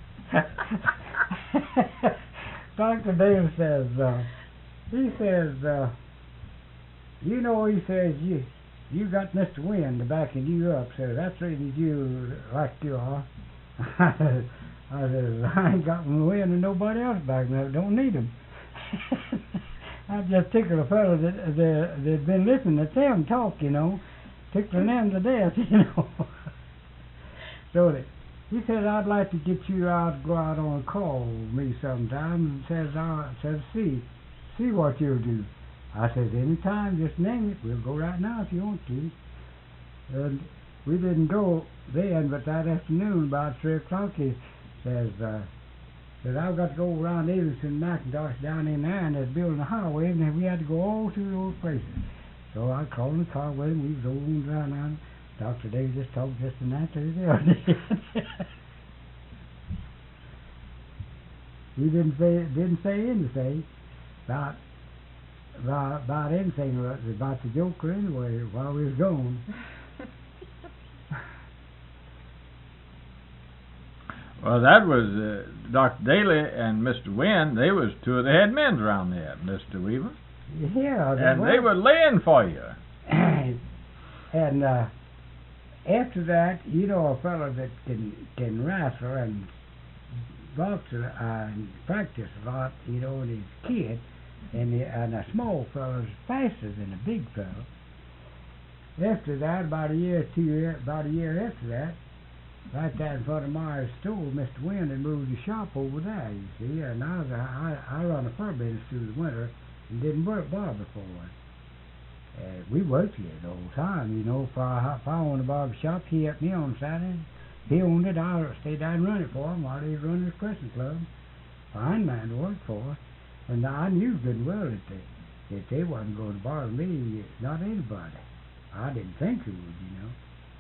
Doctor Daly says, uh, he says, uh, you know, he says, you you got Mister Wynn to backing you up, so that's the reason you like you are. I said, I said, I ain't got Wynn and nobody else backing me up, don't need him. I just tickled a fellow that, that, that'd been listening to them talk, you know, tickling them to death, you know. So that he said, I'd like to get you out, go out on a call with me sometime, and says, I says, see, see what you'll do. I says, anytime, just name it. We'll go right now if you want to. And we didn't go then, but that afternoon, about three o'clock, he says, uh, says, I've got to go around Davidson and McIntosh down in there, and they're building a highway, and we had to go all through those places. So I called in the car with him, we was rolling around there. Doctor Davis just talked just a night to the other day. He didn't say didn't say anything about about, about anything about the Joker anyway while we was gone. Well, that was uh, Doctor Daly and Mister Wynn. They was two of the head men around there, Mister Weaver. Yeah, and they were laying for you. And uh, after that, you know, a fellow that can can wrestle and box uh, and practice a lot, you know, when he's a kid, and, the, and a small fellow's faster than a big fellow. After that, about a year, two year, about a year after that, right there in front of Myers' store, Mister Wynn had moved the shop over there, you see, and I was a, I, I run a fur business through the winter and didn't work barber for it. Uh, we worked here the whole time, you know. If I, if I owned a barber shop, he helped me on Saturday. He owned it, I stayed down and run it for him while he was running his Christmas club. Fine man to work for. And I knew good well that they, that they wasn't going to bother me, not anybody. I didn't think they would, you know.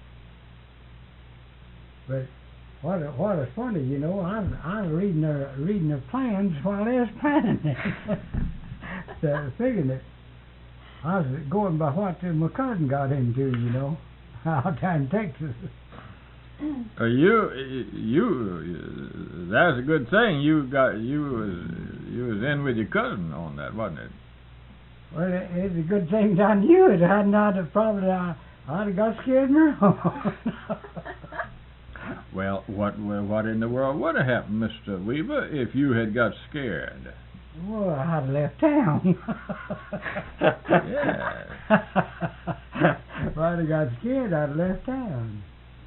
But what what is funny, you know, I was, I was reading their reading their plans while they was planning it. So figuring it. I was going by what my cousin got into, you know, out there in Texas. Uh, you, you, that's a good thing. You got, you was, you was in with your cousin on that, wasn't it? Well, it, it's a good thing I knew it. I'd not have probably, I, I'd have got scared and run. Well, what, what in the world would have happened, Mister Weaver, if you had got scared? Well, I'd left town. Yeah. If I'd have got scared, I'd left town.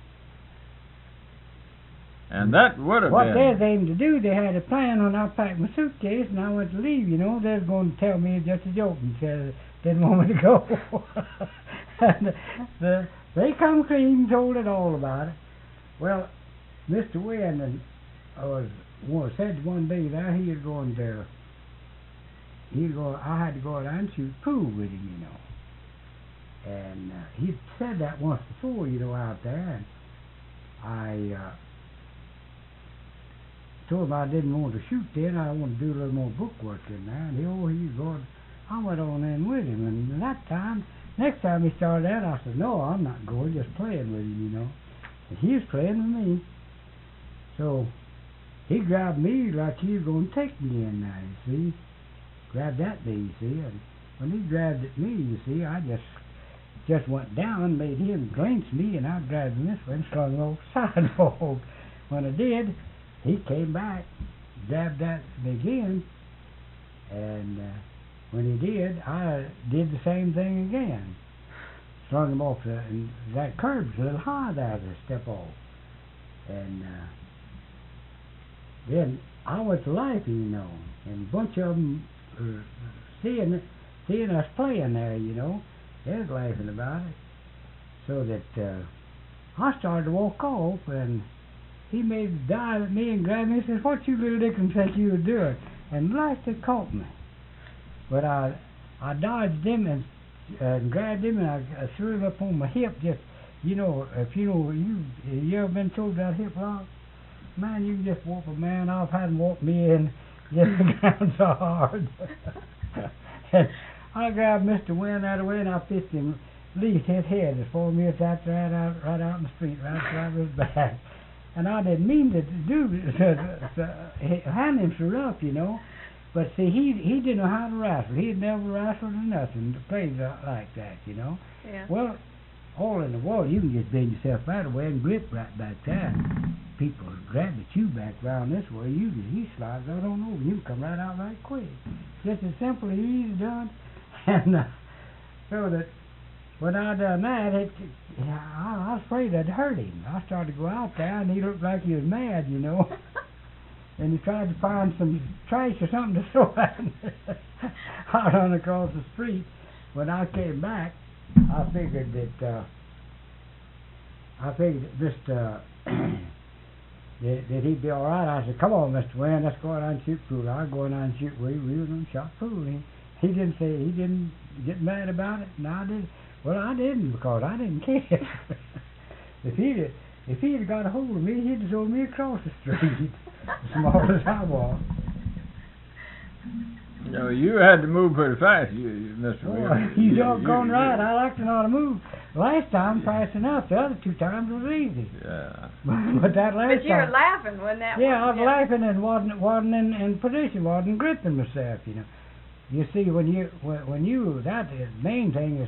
And that would have what been... What they was aiming to do, they had a plan when I packed my suitcase and I went to leave, you know. They was going to tell me just a joke and said they didn't want me to go. And the, the, they come clean and told it all about it. Well, Mister Wynn and I was well, said one day that he was going to... He go. I had to go out and shoot pool with him, you know. And uh, he'd said that once before, you know, out there. And I uh, told him I didn't want to shoot then. I wanted to do a little more book work in there. And he, oh, he was going. I went on in with him. And that time, next time he started out, I said, no, I'm not going, just playing with him, you know. And he was playing with me. So he grabbed me like he was going to take me in there, you see. Grabbed at me, you see, and when he grabbed at me, you see, I just just went down, made him glance me, and I grabbed him this way and slung him off the sidewalk. When I did, he came back, grabbed at me again, and uh, when he did, I did the same thing again. Slung him off, the, and that curb's a little high there to step off. And uh, then I went to life, you know, and a bunch of them Uh, seeing seeing us playing there, you know, they was laughing about it. So that uh, I started to walk off, and he made a dive at me and grabbed me and said, "What you little dickens think you were doing?" And life had caught me. But I I dodged him and uh, grabbed him, and I, I threw him up on my hip. Just, you know, if you know you you ever been told that hip lock, man, you can just whoop a man off. Had him whoop me in. Just the ground so hard. And I grabbed Mister Wynn that way and I fished him, least his head as four minutes after right out, right out in the street, right right his back. And I didn't mean to do to, to hand him so rough, you know. But see, he he didn't know how to wrestle. He had never wrestled or nothing to play like that, you know. Yeah. Well, all in the world, you can just bend yourself out of the way and grip right back there. People grab at you back round this way, you he slides right on over. You come right out right quick. Just as simple as easy done. And uh, so that when I done that, it, I, I was afraid I'd hurt him. I started to go out there, and he looked like he was mad, you know. And he tried to find some trash or something to throw at me. I run across the street. When I came back, I figured that uh, I figured that Mister that, that he'd be all right. I said, "Come on, Mister Wynn, let's go out and shoot pool." I'll go out and shoot. We we were going to shot pool. He, he didn't say he didn't get mad about it, and I did. Well, I didn't because I didn't care. if he'd if he'd have got a hold of me, he'd have thrown me across the street, as small as I was. No, you had to move pretty fast, you, you Mister Boy, Wynn. you, you doggone right. I like to know how to move. Last time, fast enough. The other two times was easy. Yeah. But that last But you were time, laughing when that yeah, I was yeah. laughing and wasn't wasn't in, in position, wasn't gripping myself. You know, you see when you when, when you that is main thing is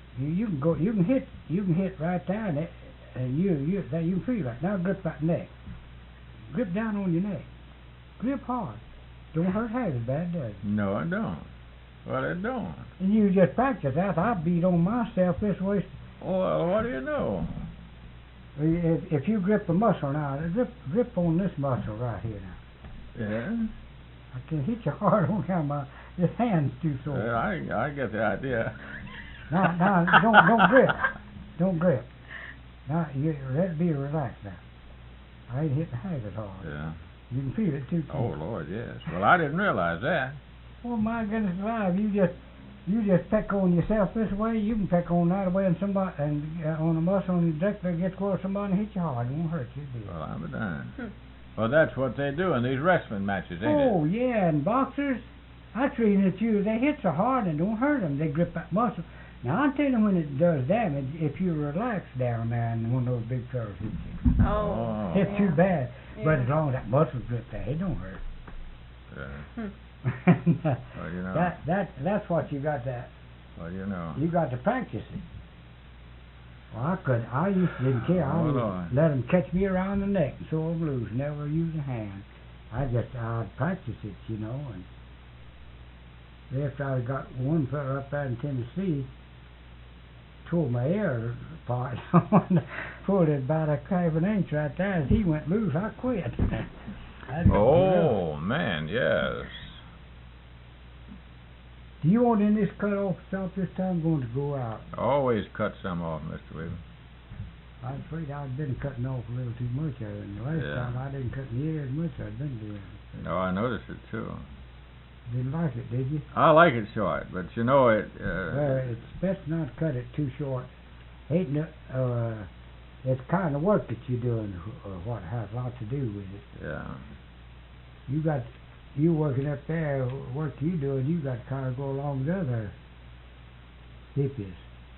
You, you can go. You can hit. You can hit right there, and, it, and you you that you can feel it. Now grip that neck. Grip down on your neck. Grip hard. Don't hurt half as bad, does it? No, it don't. Well, it don't. And you just practice that. I beat on myself this way. Well, what do you know? If, if you grip the muscle now, grip grip on this muscle right here now. Yeah. I can hit you hard on how my this hand's too sore. Well, I I get the idea. Now, now, don't don't grip, don't grip. Now, you let be relaxed now. I ain't hitting half as hard. Yeah. You can feel it too. Oh Lord, yes. Well, I didn't realize that. Oh my goodness alive! You just you just peck on yourself this way. You can peck on that way, and somebody and uh, on a muscle, and directly gets close to somebody and hit you hard. It won't hurt you. Do it. Well, I'm a darn. Well, that's what they do in these wrestling matches, ain't Oh yeah, and boxers, I treat it you. They hit so hard and don't hurt them. They grip that muscle. Now I tell you when it does damage, if you relax down there and one of those big fellas hits you, it? Oh. it's too bad. Yeah. But as long as that muscle grip there, it don't hurt. Yeah. Hmm. Well, you know. that that that's what you got to Well, you know. you got to practice it. Well, I could I used to didn't care. I Oh, would Lord. let them catch me around the neck and so I'm loose. Never use a hand. I just I'd practice it, you know. And after I got one fella up there in Tennessee, tore my ear apart, pulled it about a half an inch right there. As he went loose, I quit. I'd go Oh man, yes. Do you want any of this cut off stuff this time? I'm going to go out. Always cut some off, Mister Weaver. I'm afraid I've been cutting off a little too much of it. And the last Yeah. time I didn't cut near as much as I'd been doing. No, I noticed it too. Didn't like it, did you? I like it short, but you know it. Uh, Well, it's best not to cut it too short. Ain't no, uh, it's kind of work that you're doing, or what has a lot to do with it. yeah. You got, you working up there, work you doing, you got to kind of go along with other hippies.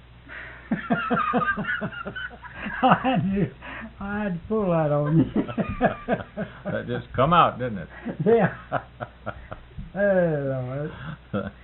I had to, I had to pull that on you. That just come out, didn't it? Yeah. Oh, Lord.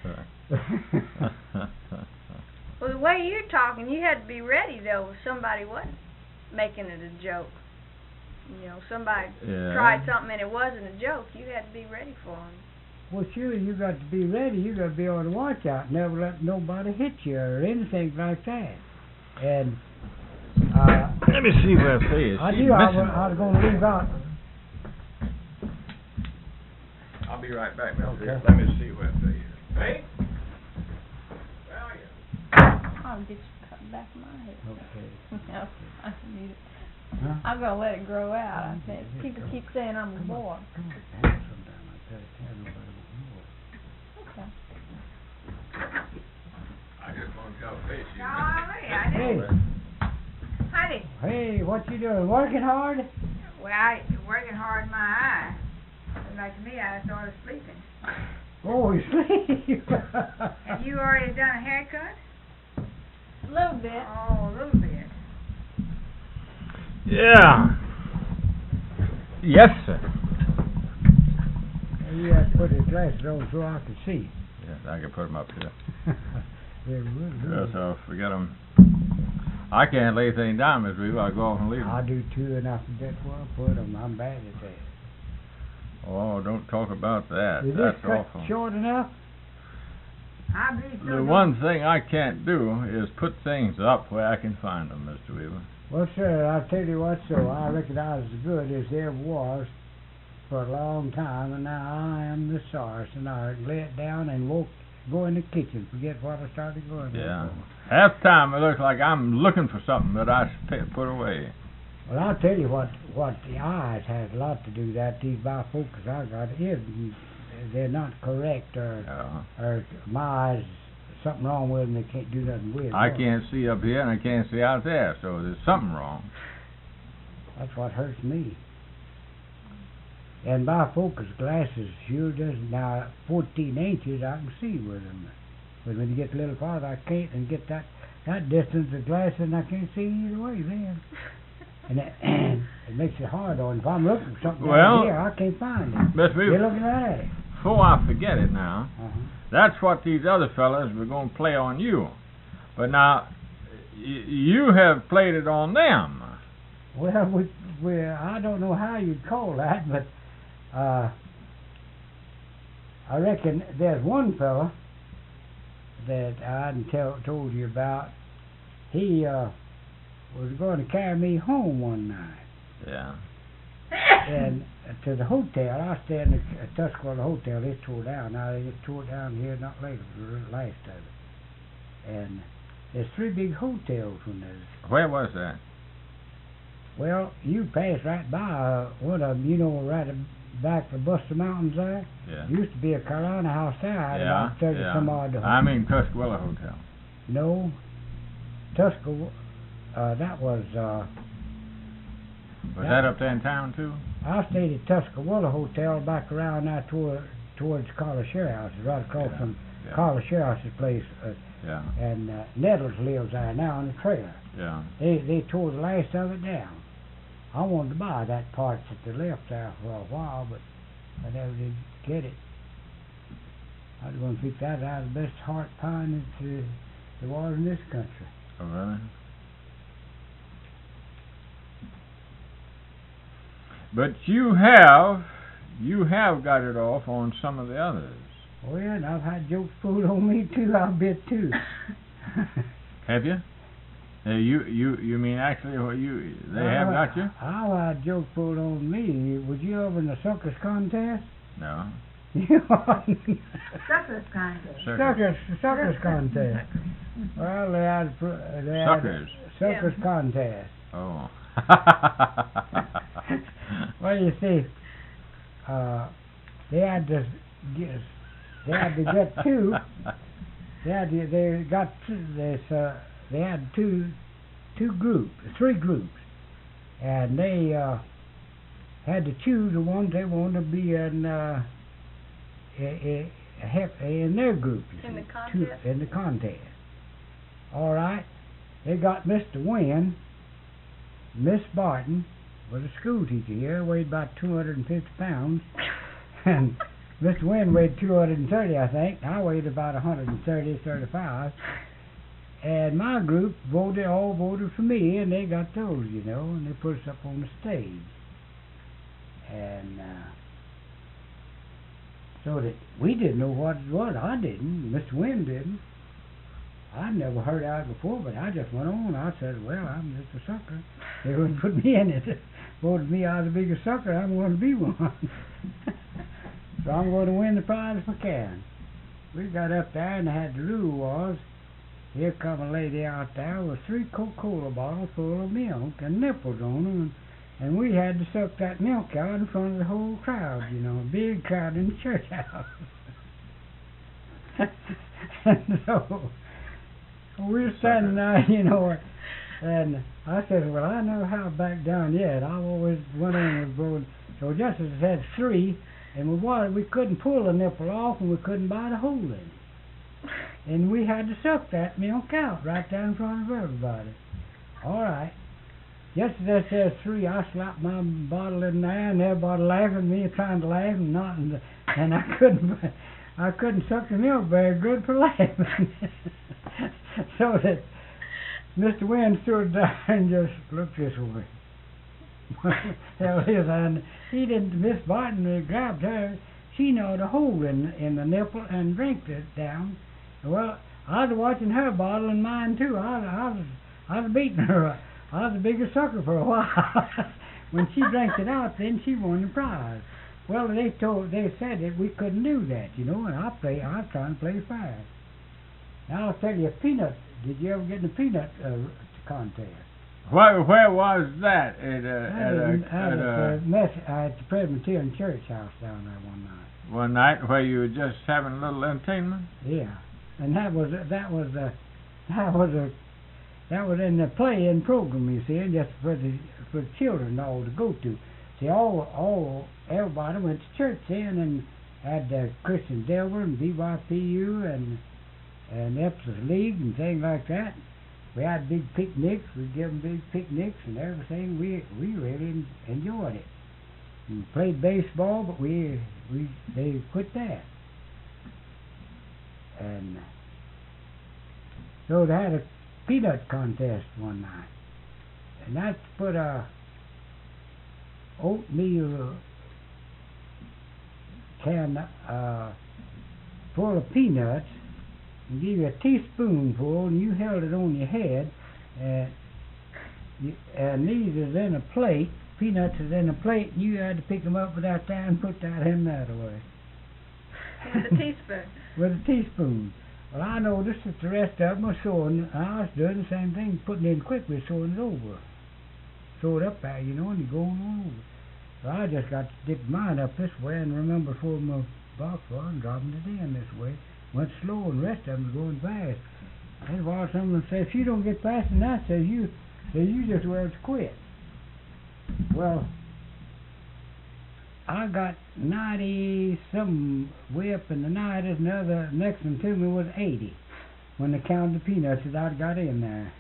Well, the way you're talking, you had to be ready though if somebody wasn't making it a joke. You know, somebody Yeah. tried something and it wasn't a joke. You had to be ready for them. Well, sure, you got to be ready. You got to be on the watch out. Never let nobody hit you or anything like that. And uh, Let me see where Faye is. I She's knew I missing. was, I was going to leave out. I'll be right back, Mister Okay. Weaver. Let me see where Faye is. Faye? Where are you? I'll get you cut back of my head. Okay. No, I don't need it. Huh? I'm gonna let it grow out. I think people keep saying I'm a Come boy. on, come on, down sometime. I tell you, tell nobody what Okay. I just want to tell Faye she's Golly, I Hey. didn't. Honey, more. Hey, what you doing? Working hard? well, I working hard in my eye. Like to me, I started sleeping. Oh, you sleep. Have you already done a haircut? A little bit. Oh, a little bit. Yeah. Yes, sir. You have to put his glasses on so I can see. Yes, I can put them up here. Very good. Yes, I'll forget them. I can't lay things down, Mister Weaver. I go off and leave 'em. I do too, and I forget where I put them. I'm bad at that. Oh, don't talk about that. Is That's this cut awful. short enough? I believe so. The one thing I can't do is put things up where I can find them, Mister Weaver. Well, sir, I'll tell you what, so I reckon I was as good as ever was for a long time, and now I am the source, and I lay it down and walk, go in the kitchen, forget what I started going Yeah. for. Half the time it looks like I'm looking for something that I sp- put away. Well, I'll tell you what, what the eyes has a lot to do with that. These bifocals I got, if they're not correct, or, Yeah. or my eyes, something wrong with them, they can't do nothing with. I No. can't see up here and I can't see out there, so there's something wrong. That's what hurts me. And bifocals glasses sure does. Now, fourteen inches I can see with them. But when you get a little farther, I can't, and get that, that distance of glasses, and I can't see either way then. And it, it makes it hard on. If I'm looking for something Well, down here, I can't find it. Mister You're Weaver, looking right at it. before I forget it now, Uh-huh. that's what these other fellas were going to play on you. But now, y- you have played it on them. Well, we, we, I don't know how you'd call that, but uh, I reckon there's one fella that I hadn't tell, told you about. He uh, was going to carry me home one night. Yeah. And to the hotel. I stayed in the Tuscarora Hotel. They tore down. Now they just tore down here not later, the last of it. And there's three big hotels when there's. Where was that? Well, you pass right by uh, one of them, you know, right back the Buster Mountains there. Yeah. Used to be a Carolina house there. Had Yeah. about thirty yeah. some odd. I mean Tuscarora Hotel. No, Tuscarora. Uh, that was. Uh, Was that up there in town too? I stayed at Tuscarora Hotel back around there toward, towards Carla Sherhouse, right across Yeah, from yeah. Carla Sherhouse's place. Uh, Yeah. and uh, Nettles lives there now in the trailer. Yeah. They they tore the last of it down. I wanted to buy that part that they left there for a while, but I never did get it. I was going to pick that out of the best heart pine that uh, there was in this country. Oh, really? But you have, you have got it off on some of the others. Well, and I've had jokes pulled on me too, I bet too. Have you? Uh, you, you, you mean actually what you, they have got you? I've had jokes pulled on me. Was you over in the suckers contest? No. Suckers contest. Suckers, suckers contest. Well, they had, they had Suckers. suckers Yeah. contest. Oh. Well, you see, uh, they had to get, they had to get two. They had to, they got two, this, uh, they had two, two groups, three groups, and they uh, had to choose the ones they wanted to be in, uh, in, in their group. You In see, the contest? Two, in the contest. All right, they got Mister Wynn, Miss Barton was a school teacher here, weighed about two hundred fifty pounds, and Mister Wynn weighed two hundred thirty, I think. I weighed about one hundred thirty, thirty-five. And my group voted, all voted for me, and they got those, you know, and they put us up on the stage. And uh, so that we didn't know what it was. I didn't. Mister Wynn didn't. I'd never heard of it before, but I just went on. I said, well, I'm just a sucker. They wouldn't put me in it. Voted me I was the biggest sucker. I'm going to be one. So I'm going to win the prize if I can. We got up there, and they had the rule was, here come a lady out there with three Coca-Cola bottles full of milk and nipples on them, and, and we had to suck that milk out in front of the whole crowd, you know, a big crowd in the church house. And so we were standing there, you know, and I said, well, I never have backed down yet. I've always went on with road. So just as it had three, and we wanted, we couldn't pull the nipple off, and we couldn't bite a hole in it. And we had to suck that milk out right down in front of everybody. All right. Just as that says three, I slapped my bottle in there, and everybody laughing, me trying to laugh and not, and, and I couldn't, I couldn't suck the milk very good for laughing. So that Mister Wynn stood there and just looked this way. Hell, his and he didn't. Miss Barton grabbed her. She gnawed a hole in in the nipple and drank it down. Well, I was watching her bottle and mine too. I, I was I was beating her. I was the biggest sucker for a while. When she drank it out, then she won the prize. Well, they told they said that we couldn't do that, you know, and I play. I was trying to play fair. Now I'll tell you, a peanut. Did you ever get in a peanut uh, contest? Where, where was that? At a, I at a, was at at, a, the mess, at the Presbyterian Church House down there one night. one night where you were just having a little entertainment? Yeah, and that was that was a that was a that was in the play-in program, you see, and just for the for the children all to go to. See, all all everybody went to church then, and had the Christian Endeavor and B Y P U and and Epsom League and things like that. We had big picnics. We give them big picnics and everything. We we really enjoyed it. We played baseball, but we we they quit that. And so they had a peanut contest one night. And that's put a oatmeal can uh, full of peanuts and give you a teaspoonful, and you held it on your head, and, you, and these is in a plate, peanuts is in a plate, and you had to pick them up without that and put that in that way. With a teaspoon. With a teaspoon. Well, I noticed that the rest of them were sewing, I was doing the same thing, putting it in quickly, sewing it over. Sew it up there, you know, and you're going on over. So I just got to dip mine up this way and remember folding my box for and dropping it in this way. Went slow, and the rest of them was going fast. That's why some of them say, if you don't get past and that, says you, says you just well to quit. Well, I got ninety some way up in the nineties, and the other next one to me was eighty when they counted the peanuts that I'd got in there.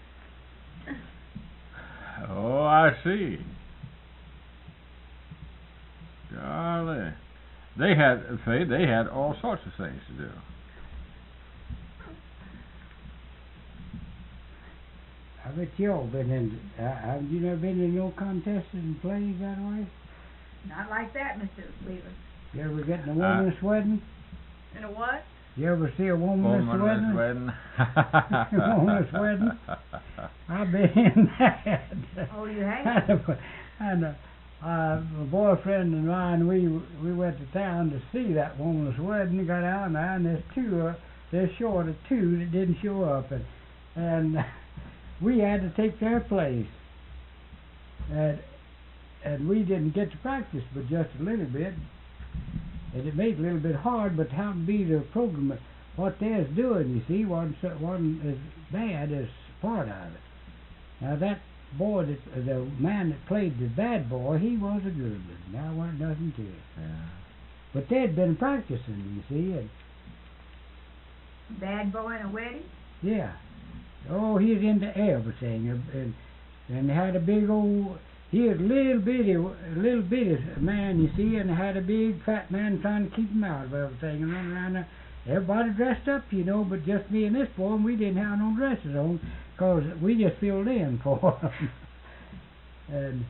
Oh, I see. Golly. They had, say, they had all sorts of things to do. I bet you all been in, uh, have you never been in no contests and plays that way? Not like that, Mister Weaver. You ever get in a woman's Uh, wedding? In a what? You ever see a woman's Woman's wedding? wedding. Woman's wedding? I've been in that. Oh, you have? And uh, uh, my boyfriend and mine, we we went to town to see that woman's wedding. Got out there, and there's two, uh, there's short of two that didn't show up, and and we had to take their place. And and we didn't get to practice, but just a little bit. And it made it a little bit hard, but how to be the program, what they was doing, you see, wasn't, so- wasn't as bad as part of it. Now that boy, that, the man that played the bad boy, he was a good one. Now wasn't nothing to it. Yeah. But they'd been practicing, you see, and Bad boy in a wedding? yeah. Oh, he was into everything, and, and, and had a big old, he was a little bitty, a little bitty man, you see, and had a big fat man trying to keep him out of everything, and running around there. Everybody dressed up, you know, but just me and this boy, and we didn't have no dresses on, because we just filled in for him. And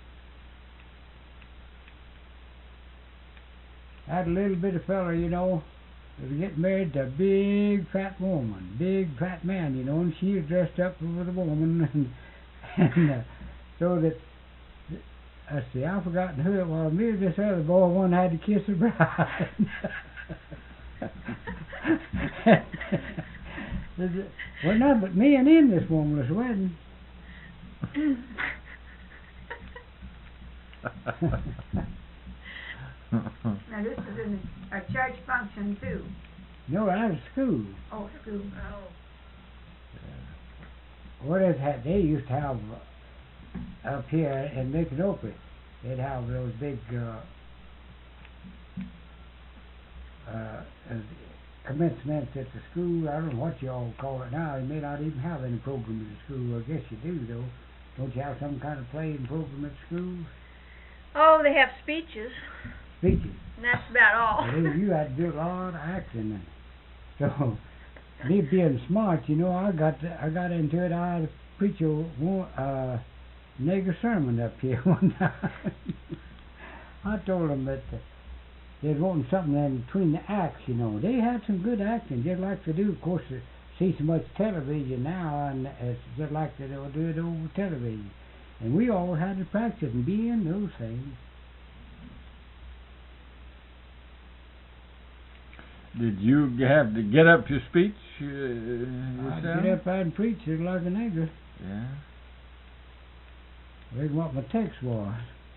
I had a little bitty fella, you know, was getting married to a big fat woman, big fat man, you know, and she was dressed up as a woman, and, and uh, so that, I see, I've forgotten who it was. Me or this other boy, one had to kiss the bride. Well, nothing but me and in this woman's wedding. Now this is in a church function too. No, I was school. Oh, school. Oh. What is that? They used to have uh, up here in Micanopy. They'd have those big uh, uh, uh, commencements at the school. I don't know what you all call it now. You may not even have any program at the school. I guess you do, though. Don't you have some kind of playing program at school? Oh, they have speeches, Speeches. and that's about all. Well, you had to do a lot of acting. And so, me being smart, you know, I got to, I got into it. I had to preach a one- uh, nigger sermon up here one time. I told them that uh, they was wanting something in between the acts, you know. They had some good acting, just like they do. Of course, they see so much television now, and it's just like they will do it over television. And we all had to practice and be in those things. Did you have to get up your speech uh, I'd yourself? get up there and preach just like a nigger. Yeah. Read what my text was.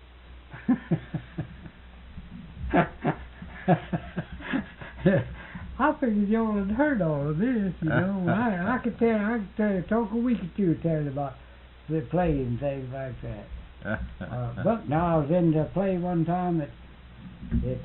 I figured y'all had heard all of this, you know. I I could tell I could tell you talk a week or two telling about the play and things like that. Uh, but now I was in the play one time that that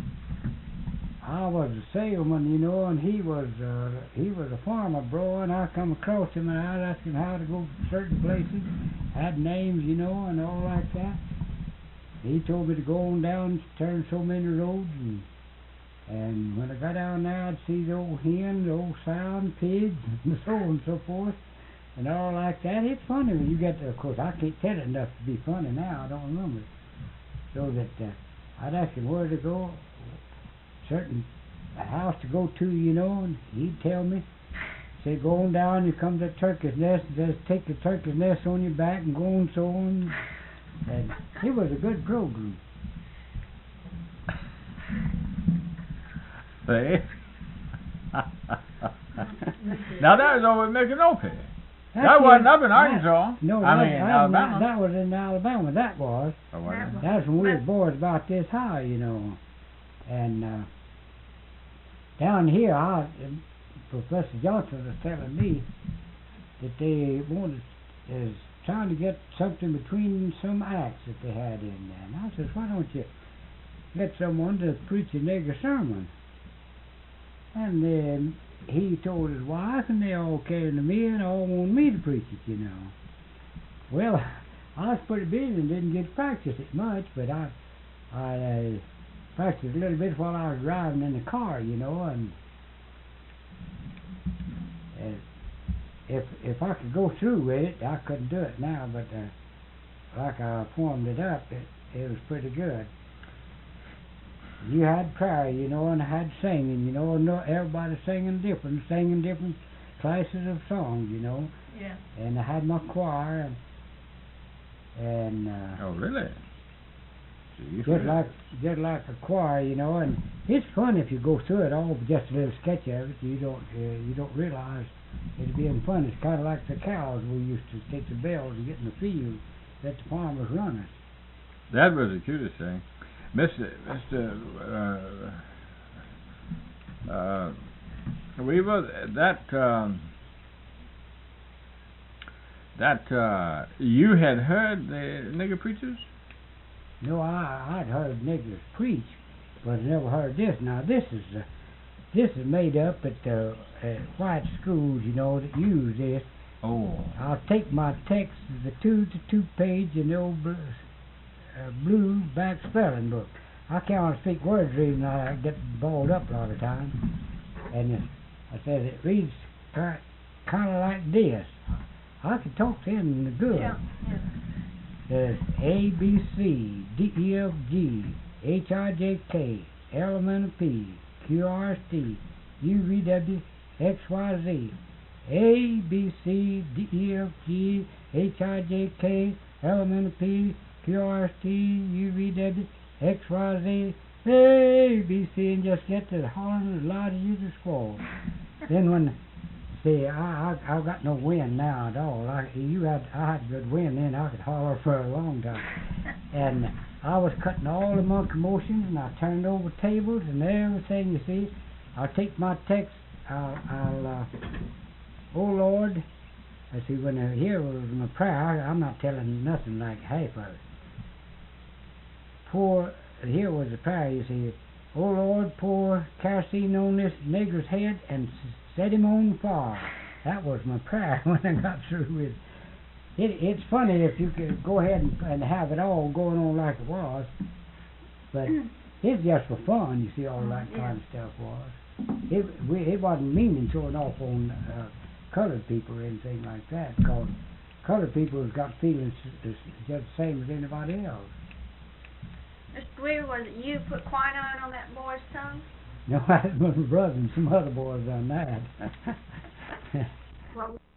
I was a salesman, you know, and he was uh, he was a farmer, bro, and I come across him and I asked him how to go to certain places, had names, you know, and all like that. He told me to go on down, turn so many roads, and and when I got down there, I'd see the old hen, the old sow, and pigs, and so on and so forth. and all like that. It's funny when you get to, of course, I can't tell it enough to be funny now. I don't remember. So that uh, I'd ask him where to go, certain a house to go to, you know, and he'd tell me. Say, go on down, you come to the turkey's nest, and just take the turkey's nest on your back and go on so on. And it was a good program. See? Now that was over at Micanopy. That's That wasn't it. up in That- Arkansas. No, I that, mean, that, Alabama. That was in Alabama, that was. Oh, was it? That was when we was boys about this high, you know. And uh, down here, I, Professor Johnson was telling me that they wanted, is trying to get something between some acts that they had in there. And I says, why don't you get someone to preach a nigger sermon? And then he told his wife, and they all came to me and all wanted me to preach it, you know. Well, I was pretty busy and didn't get to practice it much, but I, I uh, practiced a little bit while I was driving in the car, you know, and uh, if if I could go through with it, I couldn't do it now, but uh, like I formed it up, it, it was pretty good. You had prayer, you know, and I had singing, you know, and no, everybody singing different, singing different classes of songs, you know. Yeah. And I had my choir, and and uh, Oh, really? Gee, just like just like a choir, you know. And it's fun if you go through it all, but just a little sketch of it. You don't uh, you don't realize it's being fun. It's kind of like the cows we used to take the bells and get in the field that the farmers run us. That was the cutest thing. Mister Mister Uh, uh, Weaver, that um, that uh, you had heard the nigger preachers? No, I I'd heard niggers preach, but I never heard this. Now this is uh, this is made up at the uh, white schools, you know, that use this. Oh. I'll take my text, the two to two page in the old blue, uh, blue back spelling book. I can't speak words reading. I get balled up a lot of times. And uh, I said it reads kind of like this. I can talk to him good. Yeah. Yeah. There's A, B, C, D, E, F, G, H, I, J, K, L, M, N, P, Q, R, S, T, U, V, W, X, Y, Z. A, B, C, D, E, F, G, H, I, J, K, L, M, N, P, Q, R, S, T, U, V, W, X, Y, Z. A, B, C, and just get to hollering as loud as you can squall. Then when, see, I, I I got no wind now at all. I, you had, I had good wind then. I could holler for a long time. And I was cutting all the monkey motions, and I turned over tables and everything. You see, I'll take my text. I'll, I'll uh, oh Lord, I see when I, here was my prayer. I, I'm not telling nothing like half of it. Pour, here was the prayer. You see, oh Lord, pour kerosene on this nigger's head and s- set him on fire. That was my prayer when I got through with it. It's funny if you could go ahead and, and have it all going on like it was, but it's just for fun. You see, all that kind of stuff was. It we, it wasn't meaning showing off on uh, colored people or anything like that, because colored people has got feelings just the same as anybody else. Mister Weaver, was it you put quinine on that boy's tongue? No, that was my brother and some other boys done that. Well,